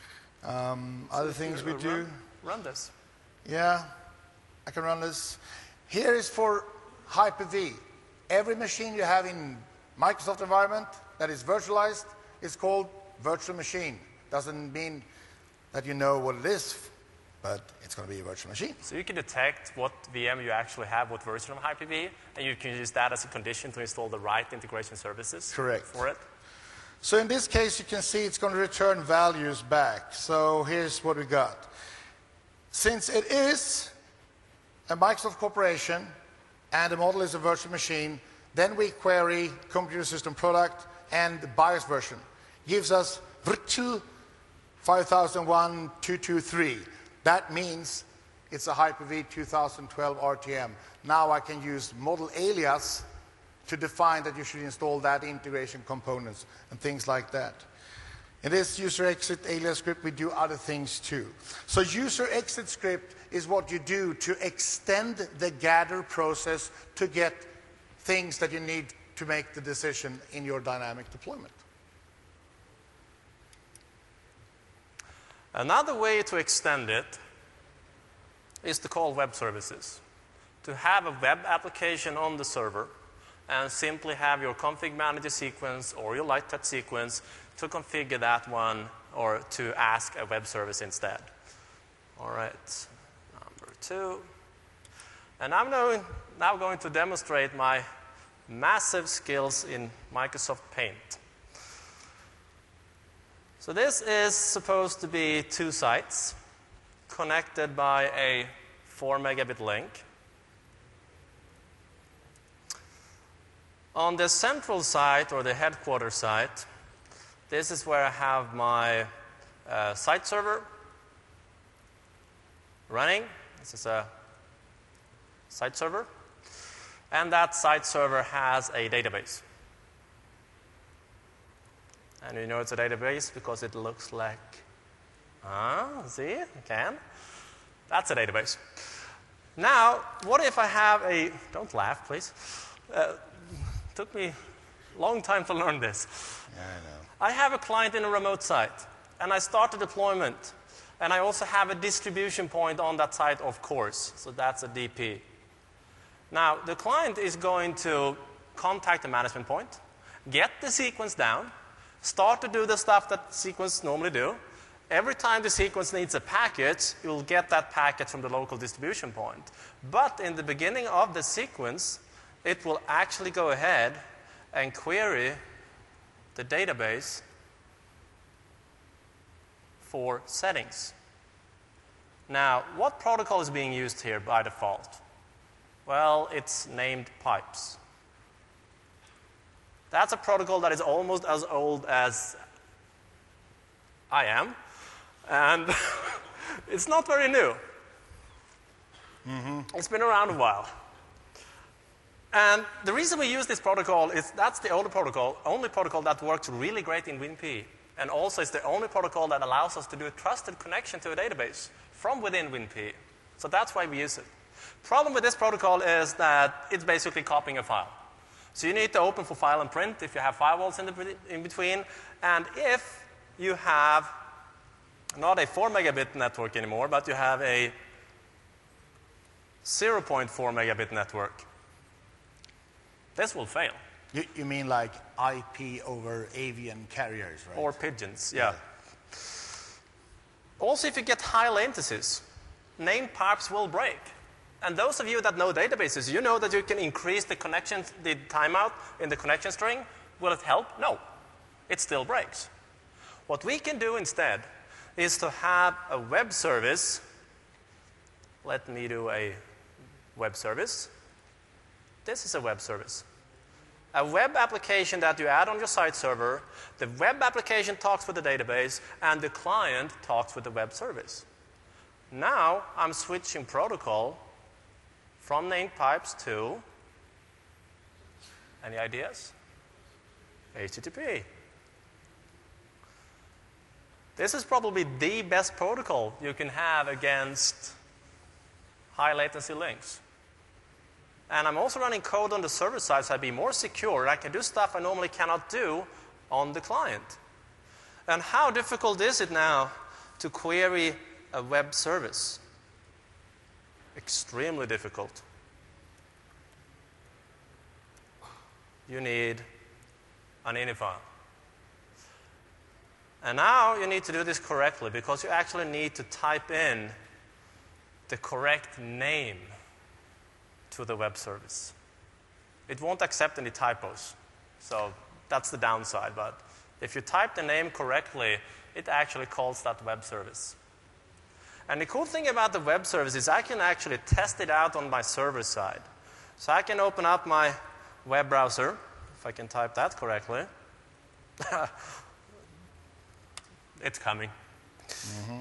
Speaker 2: Um, so other things we do.
Speaker 1: Run, run this.
Speaker 2: Yeah, I can run this. Here is for Hyper-V. Every machine you have in Microsoft environment that is virtualized is called virtual machine. Doesn't mean that you know what it is, but it's going to be a virtual machine.
Speaker 1: So you can detect what V M you actually have, what version of Hyper-V, and you can use that as a condition to install the right integration services
Speaker 2: Correct.
Speaker 1: for it.
Speaker 2: So in this case, you can see it's going to return values back. So here's what we got. Since it is a Microsoft corporation and the model is a virtual machine, then we query computer system product and the BIOS version. Gives us virtual five thousand one two two three. That means it's a Hyper-V two thousand twelve R T M. Now I can use model alias to define that you should install that integration components and things like that. In this user exit alias script, we do other things too. So user exit script is what you do to extend the gather process to get things that you need to make the decision in your dynamic deployment.
Speaker 1: Another way to extend it is to call web services. To have a web application on the server and simply have your config manager sequence or your light touch sequence to configure that one or to ask a web service instead. All right, number two. And I'm now, now going to demonstrate my massive skills in Microsoft Paint. So this is supposed to be two sites connected by a four megabit link. On the central site, or the headquarters site, this is where I have my uh, site server running. This is a site server. And that site server has a database. And you know it's a database because it looks like, ah, see, you can. That's a database. Now, what if I have a, don't laugh, please. Uh, took me a long time to learn this.
Speaker 2: Yeah, I know.
Speaker 1: I have a client in a remote site, and I start a deployment. And I also have a distribution point on that site, of course. So that's a D P. Now, the client is going to contact the management point, get the sequence down, start to do the stuff that sequence normally do. Every time the sequence needs a package, you'll get that packet from the local distribution point. But in the beginning of the sequence, it will actually go ahead and query the database for settings. Now, what protocol is being used here by default? Well, it's named pipes. That's a protocol that is almost as old as I am, and it's not very new.
Speaker 2: Mm-hmm.
Speaker 1: It's been around a while. And the reason we use this protocol is that's the only protocol, only protocol that works really great in WinP. And also it's the only protocol that allows us to do a trusted connection to a database from within WinP. So that's why we use it. Problem with this protocol is that it's basically copying a file. So you need to open for file and print if you have firewalls in, the, in between. And if you have not a four megabit network anymore, but you have a zero point four megabit network, this will fail.
Speaker 2: You, you mean like I P over avian carriers, right?
Speaker 1: Or pigeons, yeah. yeah. Also, if you get high latencies, named pipes will break. And those of you that know databases, you know that you can increase the connection, the timeout in the connection string. Will it help? No. It still breaks. What we can do instead is to have a web service. Let me do a web service. This is a web service. A web application that you add on your site server. The web application talks with the database, and the client talks with the web service. Now I'm switching protocol from named pipes to, any ideas? H T T P. This is probably the best protocol you can have against high latency links. And I'm also running code on the server side, so I'd be more secure. I can do stuff I normally cannot do on the client. And how difficult is it now to query a web service? Extremely difficult. You need an ini file. And now you need to do this correctly, because you actually need to type in the correct name to the web service. It won't accept any typos, so that's the downside. But if you type the name correctly, it actually calls that web service. And the cool thing about the web service is I can actually test it out on my server side. So I can open up my web browser, if I can type that correctly. It's coming. Mm-hmm.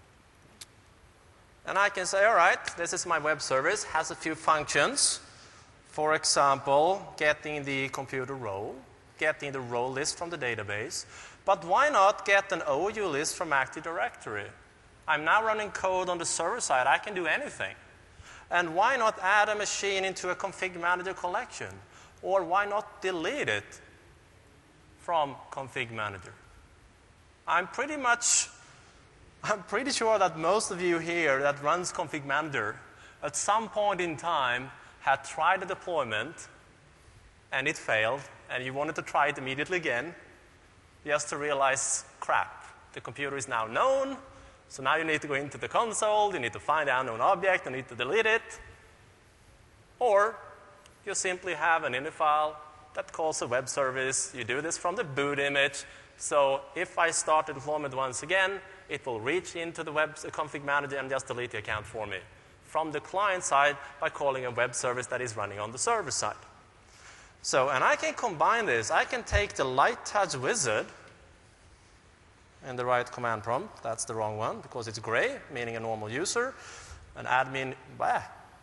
Speaker 1: And I can say, all right, this is my web service, has a few functions. For example, getting the computer role, getting the role list from the database. But why not get an O U list from Active Directory? I'm now running code on the server side. I can do anything. And why not add a machine into a config manager collection? Or why not delete it from config manager? I'm pretty much I'm pretty sure that most of you here that runs config manager at some point in time had tried a deployment and it failed, and you wanted to try it immediately again just to realize, crap, the computer is now known, so now you need to go into the console, you need to find the unknown object, you need to delete it. Or you simply have an ini file that calls a web service. You do this from the boot image. So if I start the deployment once again, it will reach into the web config manager and just delete the account for me from the client side by calling a web service that is running on the server side. So, and I can combine this. I can take the light touch wizard in the right command prompt. That's the wrong one because it's gray, meaning a normal user. An admin, bah.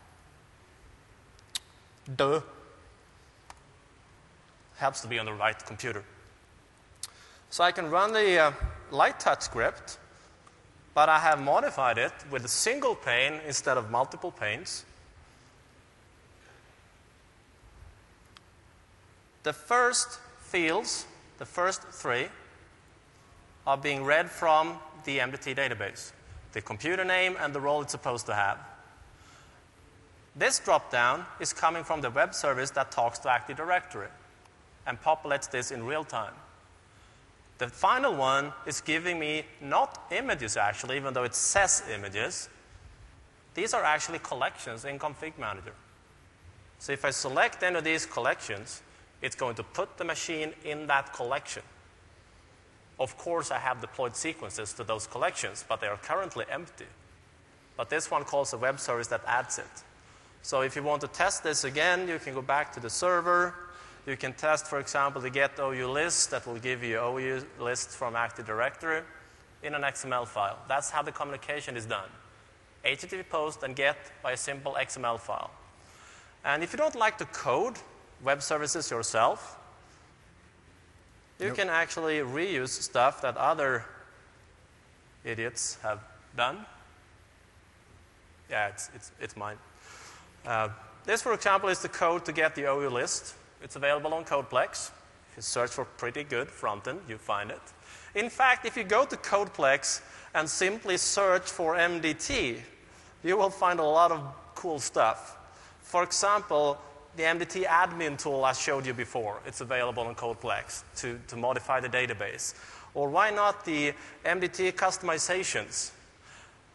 Speaker 1: Duh. Helps to be on the right computer. So I can run the uh, light touch script, but I have modified it with a single pane instead of multiple panes. The first fields, the first three, are being read from the M D T database, the computer name and the role it's supposed to have. This dropdown is coming from the web service that talks to Active Directory and populates this in real time. The final one is giving me not images actually, even though it says images. These are actually collections in Config Manager. So if I select any of these collections, it's going to put the machine in that collection. Of course, I have deployed sequences to those collections, but they are currently empty. But this one calls a web service that adds it. So if you want to test this again, you can go back to the server. You can test, for example, the get O U list that will give you O U list from Active Directory in an X M L file. That's how the communication is done. H T T P post and get by a simple X M L file. And if you don't like to code web services yourself, you nope. can actually reuse stuff that other idiots have done. Yeah, it's, it's, it's mine. Uh, this, for example, is the code to get the O U list. It's available on CodePlex. If you search for pretty good frontend, you find it. In fact, if you go to CodePlex and simply search for M D T, you will find a lot of cool stuff. For example, the M D T admin tool I showed you before, it's available on CodePlex to, to modify the database. Or why not the M D T customizations?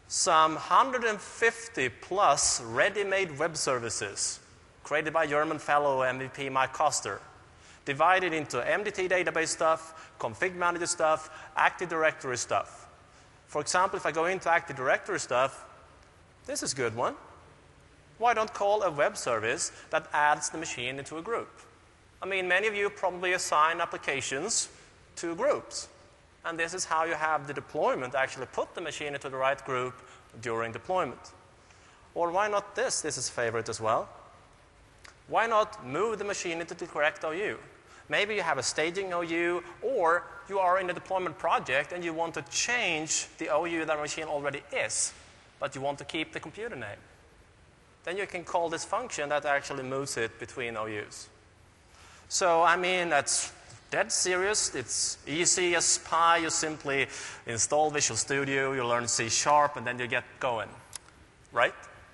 Speaker 1: some one hundred fifty plus ready-made web services created by German fellow M V P Mike Koster, divided into M D T database stuff, config manager stuff, Active Directory stuff. For example, if I go into Active Directory stuff, this is a good one. Why don't call a web service that adds the machine into a group? I mean, many of you probably assign applications to groups. And this is how you have the deployment actually put the machine into the right group during deployment. Or why not this? This is a favorite as well. Why not move the machine into the correct O U? Maybe you have a staging O U, or you are in a deployment project and you want to change the O U that machine already is, but you want to keep the computer name. Then you can call this function that actually moves it between O Us. So, I mean, that's dead serious. It's easy as pie. You simply install Visual Studio, you learn C Sharp, and then you get going. Right?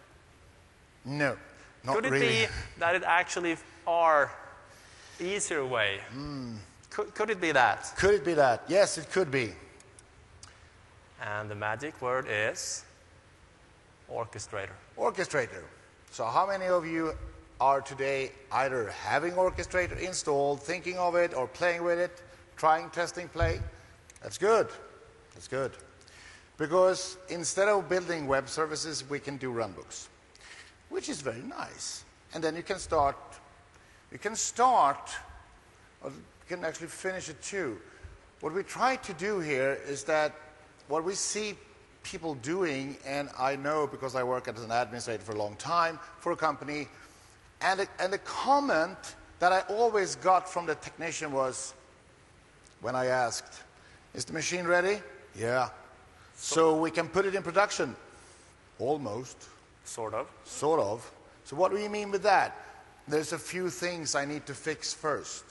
Speaker 2: No, not
Speaker 1: Could it
Speaker 2: really.
Speaker 1: be that it actually are easier way?
Speaker 2: Mm.
Speaker 1: Could, could it be that?
Speaker 2: Could it be that? Yes, it could be.
Speaker 1: And the magic word is orchestrator.
Speaker 2: Orchestrator. So how many of you are today either having Orchestrator installed, thinking of it, or playing with it, trying, testing, play? That's good. That's good. Because instead of building web services, we can do runbooks, which is very nice. And then you can start, you can start, or you can actually finish it too. What we try to do here is that what we see people doing, and I know because I work as an administrator for a long time for a company, and the, and the comment that I always got from the technician was, when I asked, is the machine ready? Yeah. So, so we can put it in production? Almost.
Speaker 1: Sort of.
Speaker 2: Sort of. So what do you mean with that? There's a few things I need to fix first.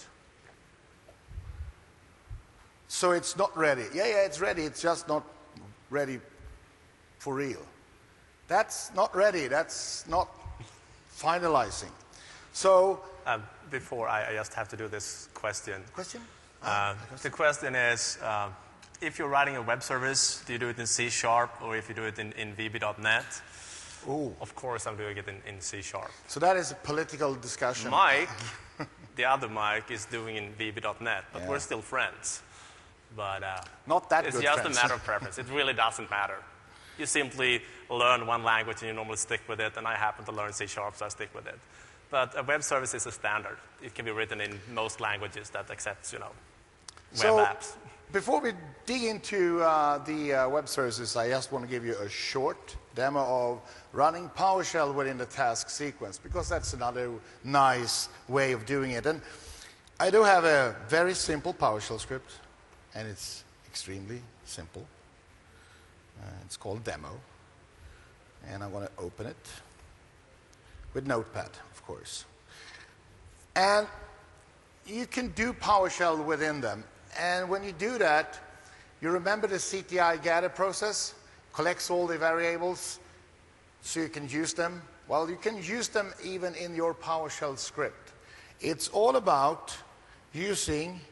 Speaker 2: So it's not ready. Yeah, yeah, it's ready. It's just not ready for real. That's not ready. That's not finalizing. So...
Speaker 1: Um, before, I, I just have to do this question.
Speaker 2: Question?
Speaker 1: Uh, the question is, uh, if you're writing a web service, do you do it in C Sharp, or if you do it in, in V B dot net?
Speaker 2: Ooh.
Speaker 1: Of course, I'm doing it in, in C Sharp.
Speaker 2: So that is a political discussion.
Speaker 1: Mike, the other Mike, is doing in V B dot net, but
Speaker 2: yeah.
Speaker 1: we're still friends. But uh,
Speaker 2: not that
Speaker 1: it's
Speaker 2: good
Speaker 1: just
Speaker 2: friends.
Speaker 1: a matter of preference. It really doesn't matter. You simply learn one language and you normally stick with it, and I happen to learn C Sharp, so I stick with it. But a web service is a standard. It can be written in most languages that accepts, you know, web
Speaker 2: so,
Speaker 1: apps.
Speaker 2: Before we dig into uh, the uh, web services, I just want to give you a short demo of running PowerShell within the task sequence, because that's another nice way of doing it. And I do have a very simple PowerShell script, and it's extremely simple. Uh, it's called demo, and I'm going to open it with Notepad, of course. And you can do PowerShell within them. And when you do that, you remember the C T I gather process, collects all the variables so you can use them. Well, you can use them even in your PowerShell script. It's all about using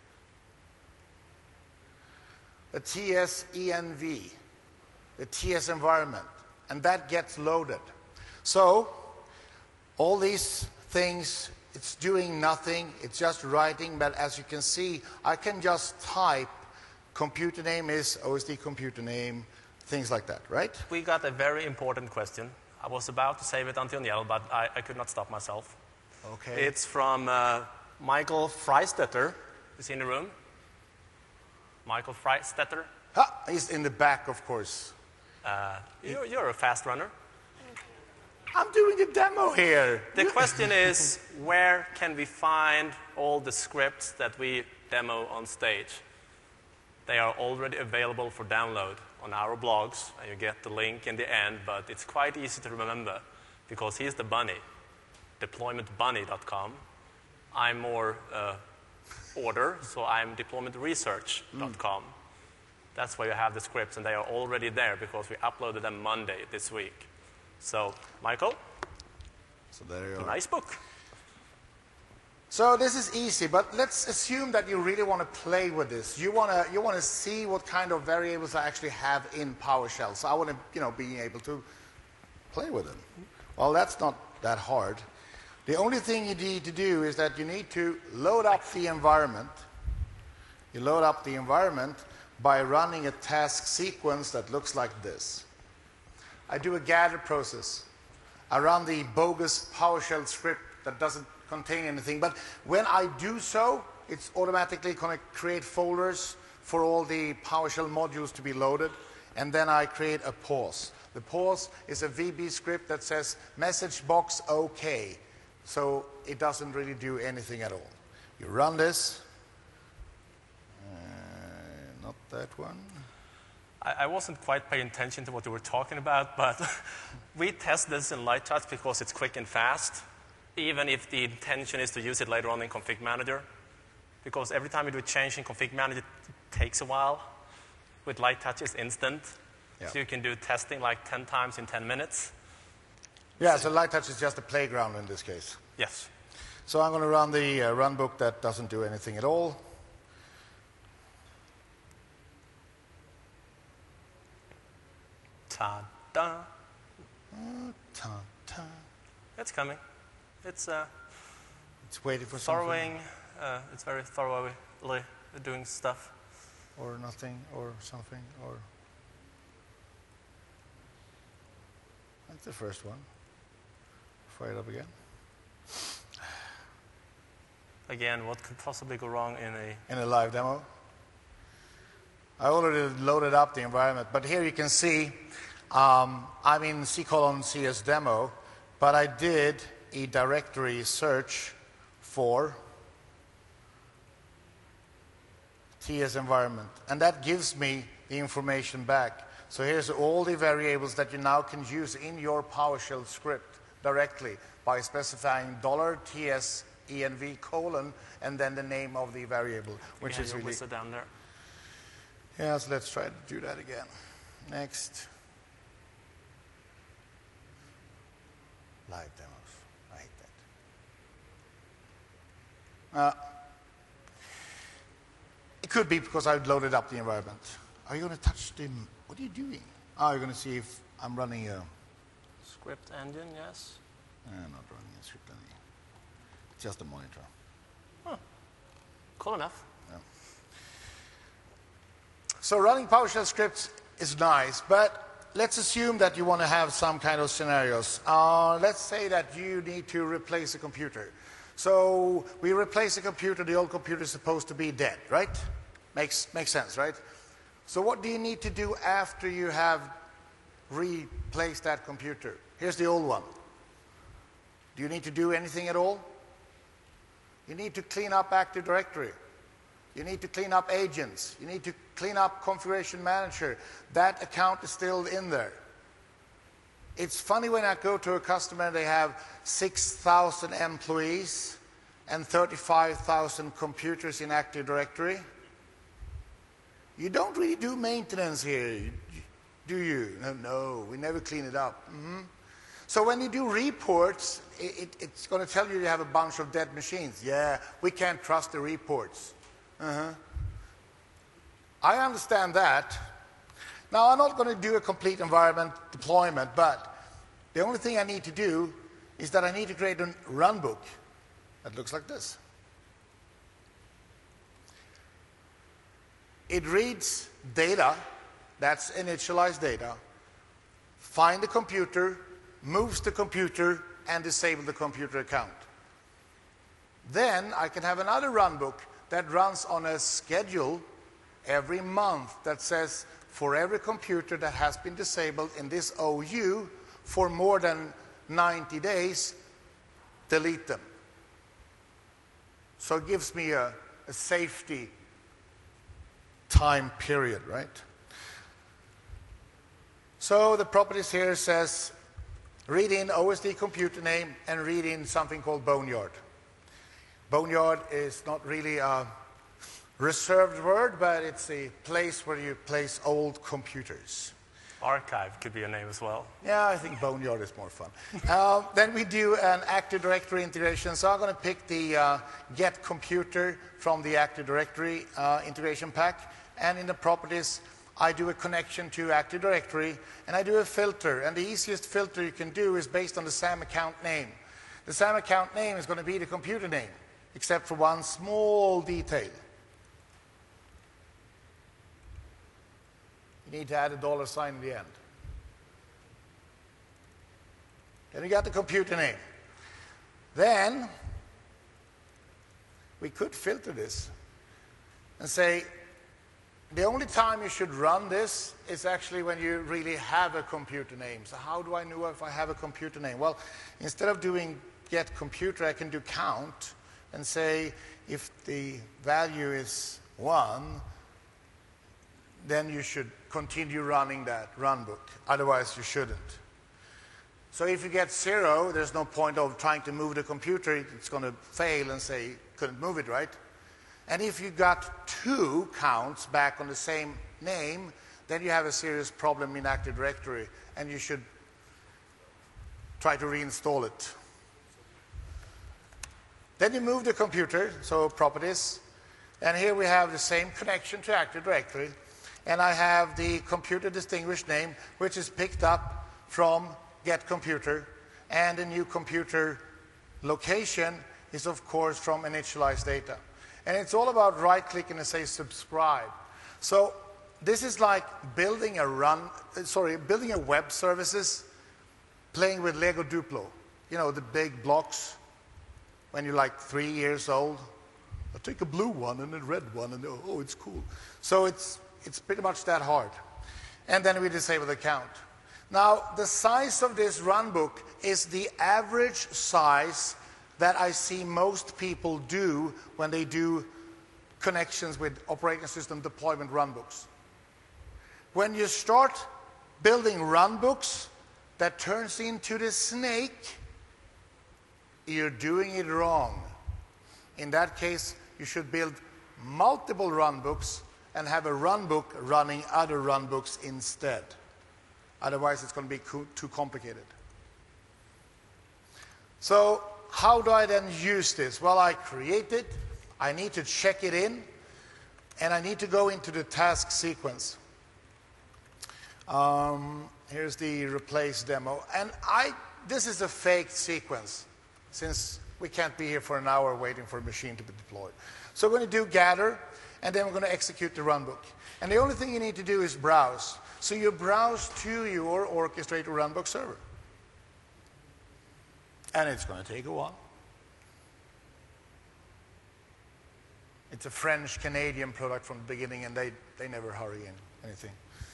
Speaker 2: the T S env, the T S environment, and that gets loaded. So all these things, it's doing nothing, it's just writing, but as you can see, I can just type computer name is O S D computer name, things like that, right?
Speaker 1: We got a very important question. I was about to save it until Niel, but I, I could not stop myself.
Speaker 2: Okay.
Speaker 1: It's from uh, Michael Freistetter. Is he in the room? Michael Freistetter?
Speaker 2: Ah, he's in the back, of course.
Speaker 1: Uh, you're, you're a fast runner.
Speaker 2: I'm doing a demo here.
Speaker 1: The question is, where can we find all the scripts that we demo on stage? They are already available for download on our blogs, and you get the link in the end, but it's quite easy to remember because he's the bunny, deployment bunny dot com. I'm more uh, order, so I'm deployment research dot com. Mm. That's where you have the scripts, and they are already there because we uploaded them Monday this week. So, Michael,
Speaker 2: so there you
Speaker 1: a
Speaker 2: are.
Speaker 1: nice book.
Speaker 2: So this is easy, but let's assume that you really want to play with this. You want to you want to see what kind of variables I actually have in PowerShell. So I want to, you know, be able to play with them. Well, that's not that hard. The only thing you need to do is that you need to load up the environment. You load up the environment by running a task sequence that looks like this. I do a gather process. I run the bogus PowerShell script that doesn't contain anything, but when I do so, it's automatically going to create folders for all the PowerShell modules to be loaded, and then I create a pause. The pause is a V B script that says message box OK, so it doesn't really do anything at all. You run this. Uh, not that one.
Speaker 1: I, I wasn't quite paying attention to what you were talking about, but we test this in Lighttouch because it's quick and fast, even if the intention is to use it later on in Config Manager. Because every time you do a change in Config Manager, it takes a while. With Lighttouch, it's instant.
Speaker 2: Yeah.
Speaker 1: So you can do testing like ten times in ten minutes.
Speaker 2: Yeah, so Lighttouch is just a playground in this case.
Speaker 1: Yes.
Speaker 2: So I'm going to run the uh, runbook that doesn't do anything at all.
Speaker 1: Ta-da.
Speaker 2: Uh, ta ta.
Speaker 1: It's coming. It's uh,
Speaker 2: It's waiting for
Speaker 1: throwing.
Speaker 2: something.
Speaker 1: Uh, it's very thoroughly doing stuff.
Speaker 2: Or nothing, or something, or... That's the first one. Fire it up again.
Speaker 1: Again, what could possibly go wrong in a...
Speaker 2: In a live demo. I already loaded up the environment, but here you can see um, I'm in C colon C S demo, but I did a directory search for T S environment, and that gives me the information back. So here's all the variables that you now can use in your PowerShell script directly by specifying $ts env colon and then the name of the variable, which
Speaker 1: yeah,
Speaker 2: is
Speaker 1: you'll
Speaker 2: really...
Speaker 1: it down there.
Speaker 2: Yeah, so let's try to do that again. Next. Live demos. I hate that. Uh, it could be because I've loaded up the environment. Are you going to touch the... What are you doing? Oh, you're going to see if I'm running a...
Speaker 1: Script engine, yes.
Speaker 2: Uh, not running a script engine. It's just a monitor.
Speaker 1: Huh. Cool enough.
Speaker 2: Yeah. So running PowerShell scripts is nice, but let's assume that you want to have some kind of scenarios. Uh, let's say that you need to replace a computer. So we replace a computer, the old computer is supposed to be dead, right? Makes, makes sense, right? So what do you need to do after you have replaced that computer? Here's the old one. Do you need to do anything at all? You need to clean up Active Directory. You need to clean up agents. You need to clean up Configuration Manager. That account is still in there. It's funny when I go to a customer and they have six thousand employees and thirty-five thousand computers in Active Directory. You don't really do maintenance here, do you? No, no, we never clean it up. Mm-hmm. So when you do reports, it, it, it's going to tell you you have a bunch of dead machines. Yeah, we can't trust the reports. Uh-huh. I understand that. Now, I'm not going to do a complete environment deployment, but the only thing I need to do is that I need to create a runbook that looks like this. It reads data, that's initialized data, find the computer, moves the computer, and disable the computer account. Then I can have another runbook that runs on a schedule every month that says for every computer that has been disabled in this O U for more than ninety days, delete them. So it gives me a, a safety time period, right? So the properties here says read in O S D computer name and read in something called Boneyard. Boneyard is not really a reserved word, but it's a place where you place old computers.
Speaker 1: Archive could be a name as well.
Speaker 2: Yeah, I think Boneyard is more fun. uh, then we do an Active Directory integration. So I'm going to pick the uh, get computer from the Active Directory uh, integration pack. And in the properties, I do a connection to Active Directory, and I do a filter. And the easiest filter you can do is based on the SAM account name. The SAM account name is going to be the computer name, except for one small detail. You need to add a dollar sign in the end. Then you got the computer name. Then we could filter this and say the only time you should run this is actually when you really have a computer name. So how do I know if I have a computer name? Well, instead of doing get computer, I can do count and say if the value is one, then you should continue running that run book. Otherwise, you shouldn't. So if you get zero, there's no point of trying to move the computer. It's going to fail and say, couldn't move it, right? And if you got two counts back on the same name, then you have a serious problem in Active Directory, and you should try to reinstall it. Then you move the computer, so properties, and here we have the same connection to Active Directory. And I have the computer distinguished name, which is picked up from get computer. And the new computer location is, of course, from initialized data. And it's all about right-clicking and say subscribe. So this is like building a run, sorry, building a web services, playing with Lego Duplo. You know, the big blocks when you're like three years old. I'll take a blue one and a red one, and oh, it's cool. So it's It's pretty much that hard. And then we disable the count. Now, the size of this runbook is the average size that I see most people do when they do connections with operating system deployment runbooks. When you start building runbooks that turns into the snake, you're doing it wrong. In that case, you should build multiple runbooks and have a runbook running other runbooks instead. Otherwise, it's going to be co too complicated. So how do I then use this? Well, I create it, I need to check it in, and I need to go into the task sequence. Um, here's the replace demo. And I, this is a fake sequence, since we can't be here for an hour waiting for a machine to be deployed. So we're going to do gather, and then we're going to execute the runbook. And the only thing you need to do is browse. So you browse to your orchestrator runbook server. And it's going to take a while. It's a French-Canadian product from the beginning, and they, they never hurry in anything.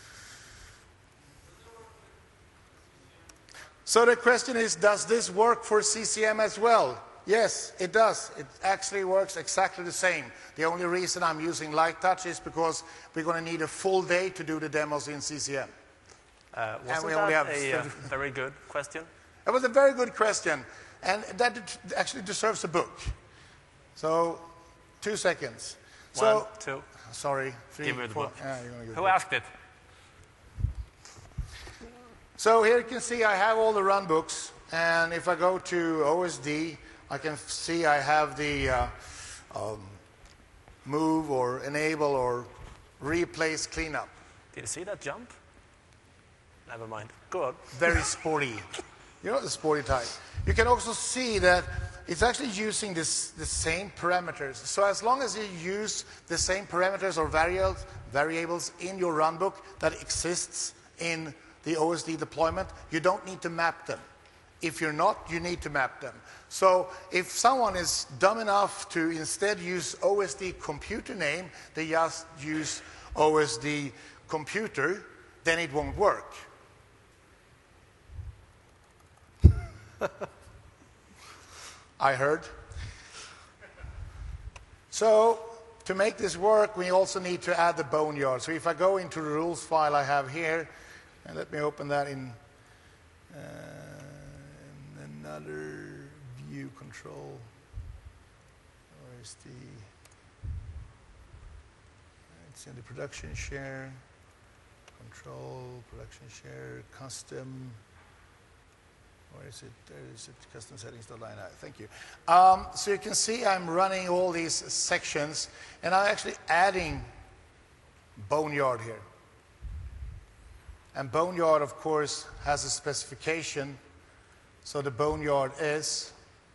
Speaker 2: So the question is, does this work for C C M as well? Yes, it does. It actually works exactly the same. The only reason I'm using light touch is because we're going to need a full day to do the demos in C C M.
Speaker 1: Uh, wasn't
Speaker 2: and we
Speaker 1: that
Speaker 2: only have
Speaker 1: a uh, very good question?
Speaker 2: It was a very good question, and that actually deserves a book. So, two seconds.
Speaker 1: One,
Speaker 2: so,
Speaker 1: two.
Speaker 2: Sorry, three,
Speaker 1: Give me the
Speaker 2: four.
Speaker 1: book.
Speaker 2: Yeah, you're gonna give
Speaker 1: Who
Speaker 2: the
Speaker 1: asked it?
Speaker 2: So here you can see I have all the run books, and if I go to O S D, I can see I have the uh, um, move or enable or replace cleanup.
Speaker 1: Did you see that jump? Never mind. Go on.
Speaker 2: Very sporty. You know the sporty type. You can also see that it's actually using this, the same parameters. So as long as you use the same parameters or variables, variables in your runbook that exists in the O S D deployment, you don't need to map them. If you're not, you need to map them. So if someone is dumb enough to instead use O S D computer name, they just use O S D computer, then it won't work. I heard. So to make this work, we also need to add the boneyard. So if I go into the rules file I have here, and let me open that in, uh, in another view control. Where's the, it's in the production share, control, production share, custom. Where is it? There is it, custom settings.line. Thank you. Um, so you can see I'm running all these sections, and I'm actually adding Boneyard here. And Boneyard, of course, has a specification. So the Boneyard is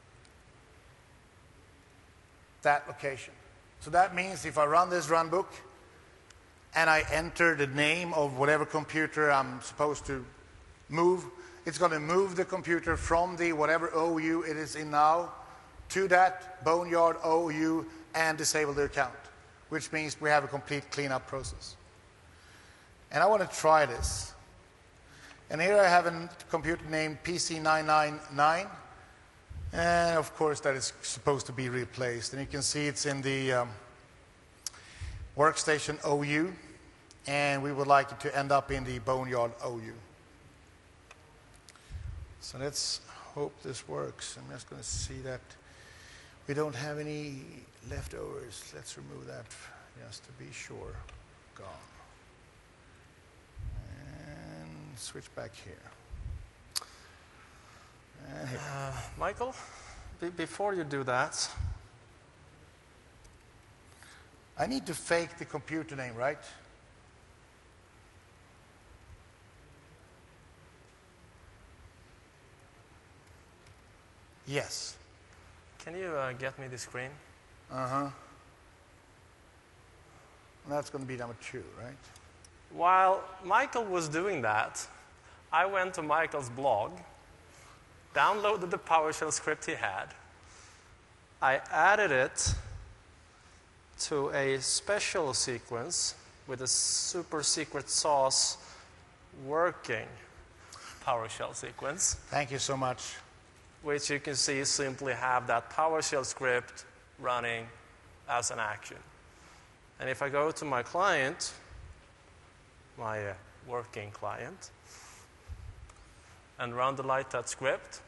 Speaker 2: that location. So that means if I run this runbook and I enter the name of whatever computer I'm supposed to move, it's going to move the computer from the whatever O U it is in now to that Boneyard O U and disable the account, which means we have a complete cleanup process. And I want to try this. And here I have a computer named P C nine nine nine. And of course that is supposed to be replaced. And you can see it's in the um, workstation O U. And we would like it to end up in the Boneyard O U. So let's hope this works. I'm just going to see that we don't have any leftovers. Let's remove that just to be sure. Gone. And switch back here. And here.
Speaker 1: Uh, Michael, be before you do that,
Speaker 2: I need to fake the computer name, right? Yes.
Speaker 1: can you uh, get me the screen?
Speaker 2: Uh-huh. And that's going to be number two, right?
Speaker 1: While Michael was doing that, I went to Michael's blog, downloaded the PowerShell script he had. I added it to a special sequence with a super secret sauce working PowerShell sequence.
Speaker 2: Thank you so much.
Speaker 1: Which you can see simply have that PowerShell script running as an action. And if I go to my client, my uh, working client, and run the light-touch script,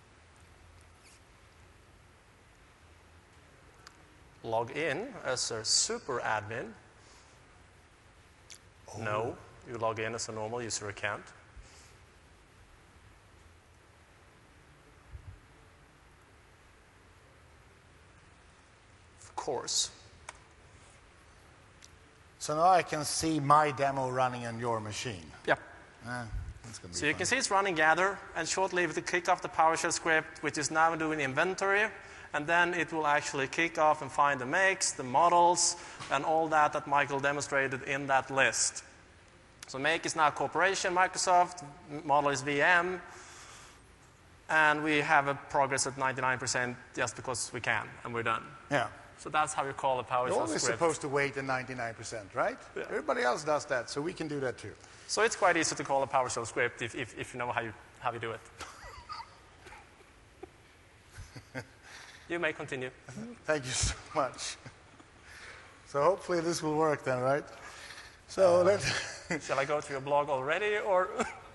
Speaker 1: log in as a super admin. Oh. No, you log in as a normal user account. Of course.
Speaker 2: So now I can see my demo running on your machine.
Speaker 1: Yep.
Speaker 2: Ah, that's gonna be
Speaker 1: so you
Speaker 2: fun.
Speaker 1: can see it's running gather, and shortly it will kick off the PowerShell script, which is now doing inventory, and then it will actually kick off and find the makes, the models, and all that that Michael demonstrated in that list. So make is now Corporation Microsoft, model is V M, and we have a progress at ninety-nine percent just because we can, and we're done.
Speaker 2: Yeah.
Speaker 1: So that's how you call a PowerShell
Speaker 2: You're always
Speaker 1: script.
Speaker 2: supposed to wait at ninety-nine percent, right?
Speaker 1: Yeah.
Speaker 2: Everybody else does that, so we can do that too.
Speaker 1: So it's quite easy to call a PowerShell script if, if, if you know how you, how you do it. You may continue.
Speaker 2: Thank you so much. So hopefully this will work then, right? So uh, let's...
Speaker 1: Shall I go to your blog already, or...?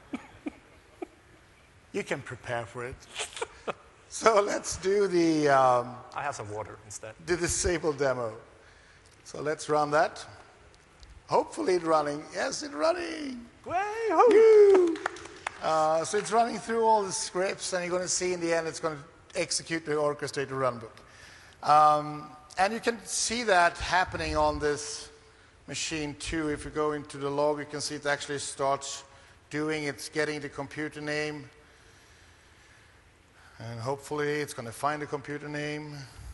Speaker 2: You can prepare for it. So let's do the... Um,
Speaker 1: I have some water instead.
Speaker 2: The disable demo. So let's run that. Hopefully it's running. Yes, it's running.
Speaker 1: Way-hoo!
Speaker 2: Uh, so it's running through all the scripts, and you're going to see in the end it's going to execute the orchestrator runbook. Um, and you can see that happening on this machine too. If you go into the log, you can see it actually starts doing, it's getting the computer name. And hopefully it's going to find the computer name.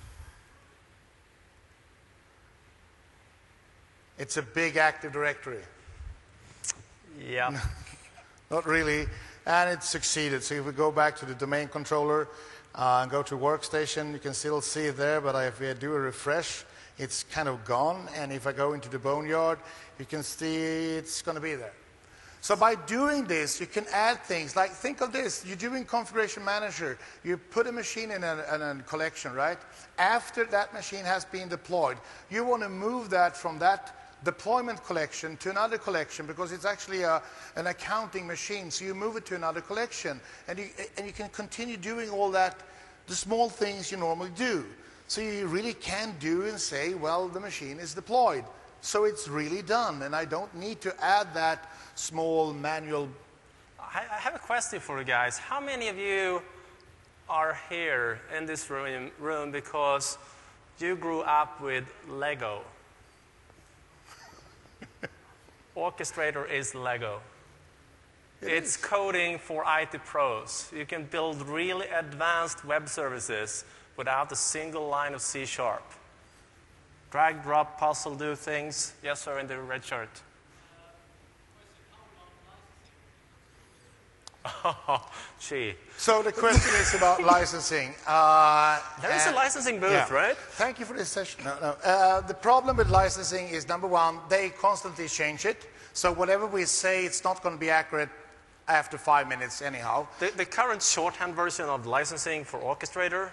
Speaker 2: It's a big Active Directory.
Speaker 1: Yeah.
Speaker 2: Not really. And it succeeded. So if we go back to the domain controller uh, and go to Workstation, you can still see it there, but if I do a refresh, it's kind of gone. And if I go into the Boneyard, you can see it's going to be there. So by doing this, you can add things. Like, think of this. You're doing Configuration Manager. You put a machine in a, in a collection, right? After that machine has been deployed, you want to move that from that deployment collection to another collection because it's actually a, an accounting machine. So you move it to another collection. And you, and you can continue doing all that, the small things you normally do. So you really can do and say, well, the machine is deployed. So it's really done, and I don't need to add that small manual.
Speaker 1: I, I have a question for you guys. How many of you are here in this room, room because you grew up with Lego? Orchestrator is Lego.
Speaker 2: It
Speaker 1: It's
Speaker 2: is.
Speaker 1: coding for I T pros. You can build really advanced web services without a single line of C sharp. Drag, drop, puzzle, do things. Yes, sir, in the red shirt. Oh, gee.
Speaker 2: So the question is about licensing. Uh,
Speaker 1: There is a
Speaker 2: and-
Speaker 1: licensing booth,
Speaker 2: yeah.
Speaker 1: right?
Speaker 2: Thank you for this session. No, no. Uh, the problem with licensing is, number one, they constantly change it. So whatever we say, it's not going to be accurate after five minutes anyhow.
Speaker 1: The, the current shorthand version of licensing for Orchestrator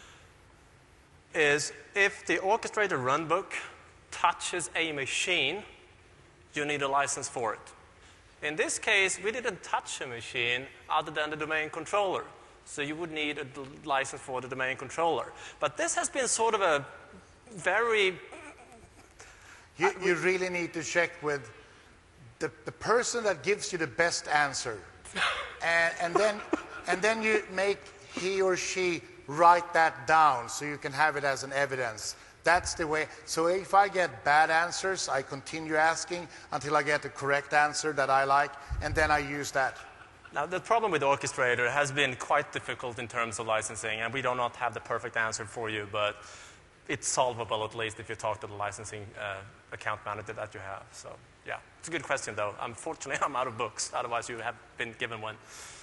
Speaker 1: is if the Orchestrator runbook touches a machine, you need a license for it. In this case, we didn't touch a machine other than the domain controller. So you would need a d- license for the domain controller. But this has been sort of a very...
Speaker 2: You, you really need to check with the, the person that gives you the best answer. and, and, then, and then you make he or she write that down so you can have it as an evidence. That's the way. So if I get bad answers, I continue asking until I get the correct answer that I like, and then I use that.
Speaker 1: Now, the problem with Orchestrator has been quite difficult in terms of licensing, and we do not have the perfect answer for you, but it's solvable at least if you talk to the licensing uh, account manager that you have. So, yeah, it's a good question, though. Unfortunately, I'm out of books. Otherwise, you have been given one.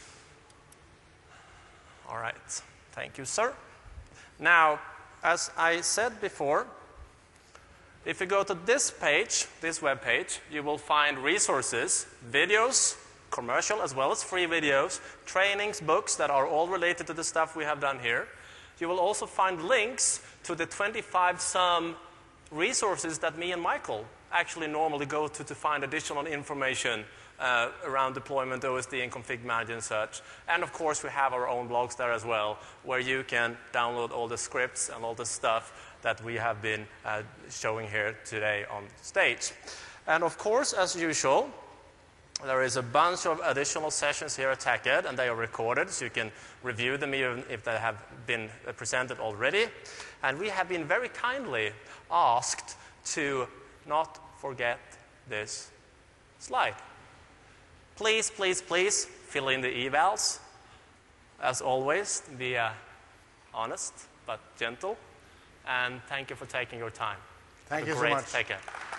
Speaker 1: All right. Thank you, sir. Now, as I said before, if you go to this page, this web page, you will find resources, videos, commercial as well as free videos, trainings, books that are all related to the stuff we have done here. You will also find links to the twenty-five some resources that me and Michael actually normally go to to find additional information uh, around deployment, O S D, and config manager and such. And of course, we have our own blogs there as well, where you can download all the scripts and all the stuff that we have been uh, showing here today on stage. And of course, as usual, there is a bunch of additional sessions here at TechEd, and they are recorded, so you can review them even if they have been uh, presented already. And we have been very kindly asked to not forget this slide. Please, please, please fill in the evals. As always, be uh, honest but gentle. And thank you for taking your time.
Speaker 2: Thank
Speaker 1: Have a
Speaker 2: you so
Speaker 1: great
Speaker 2: much.
Speaker 1: TechEd.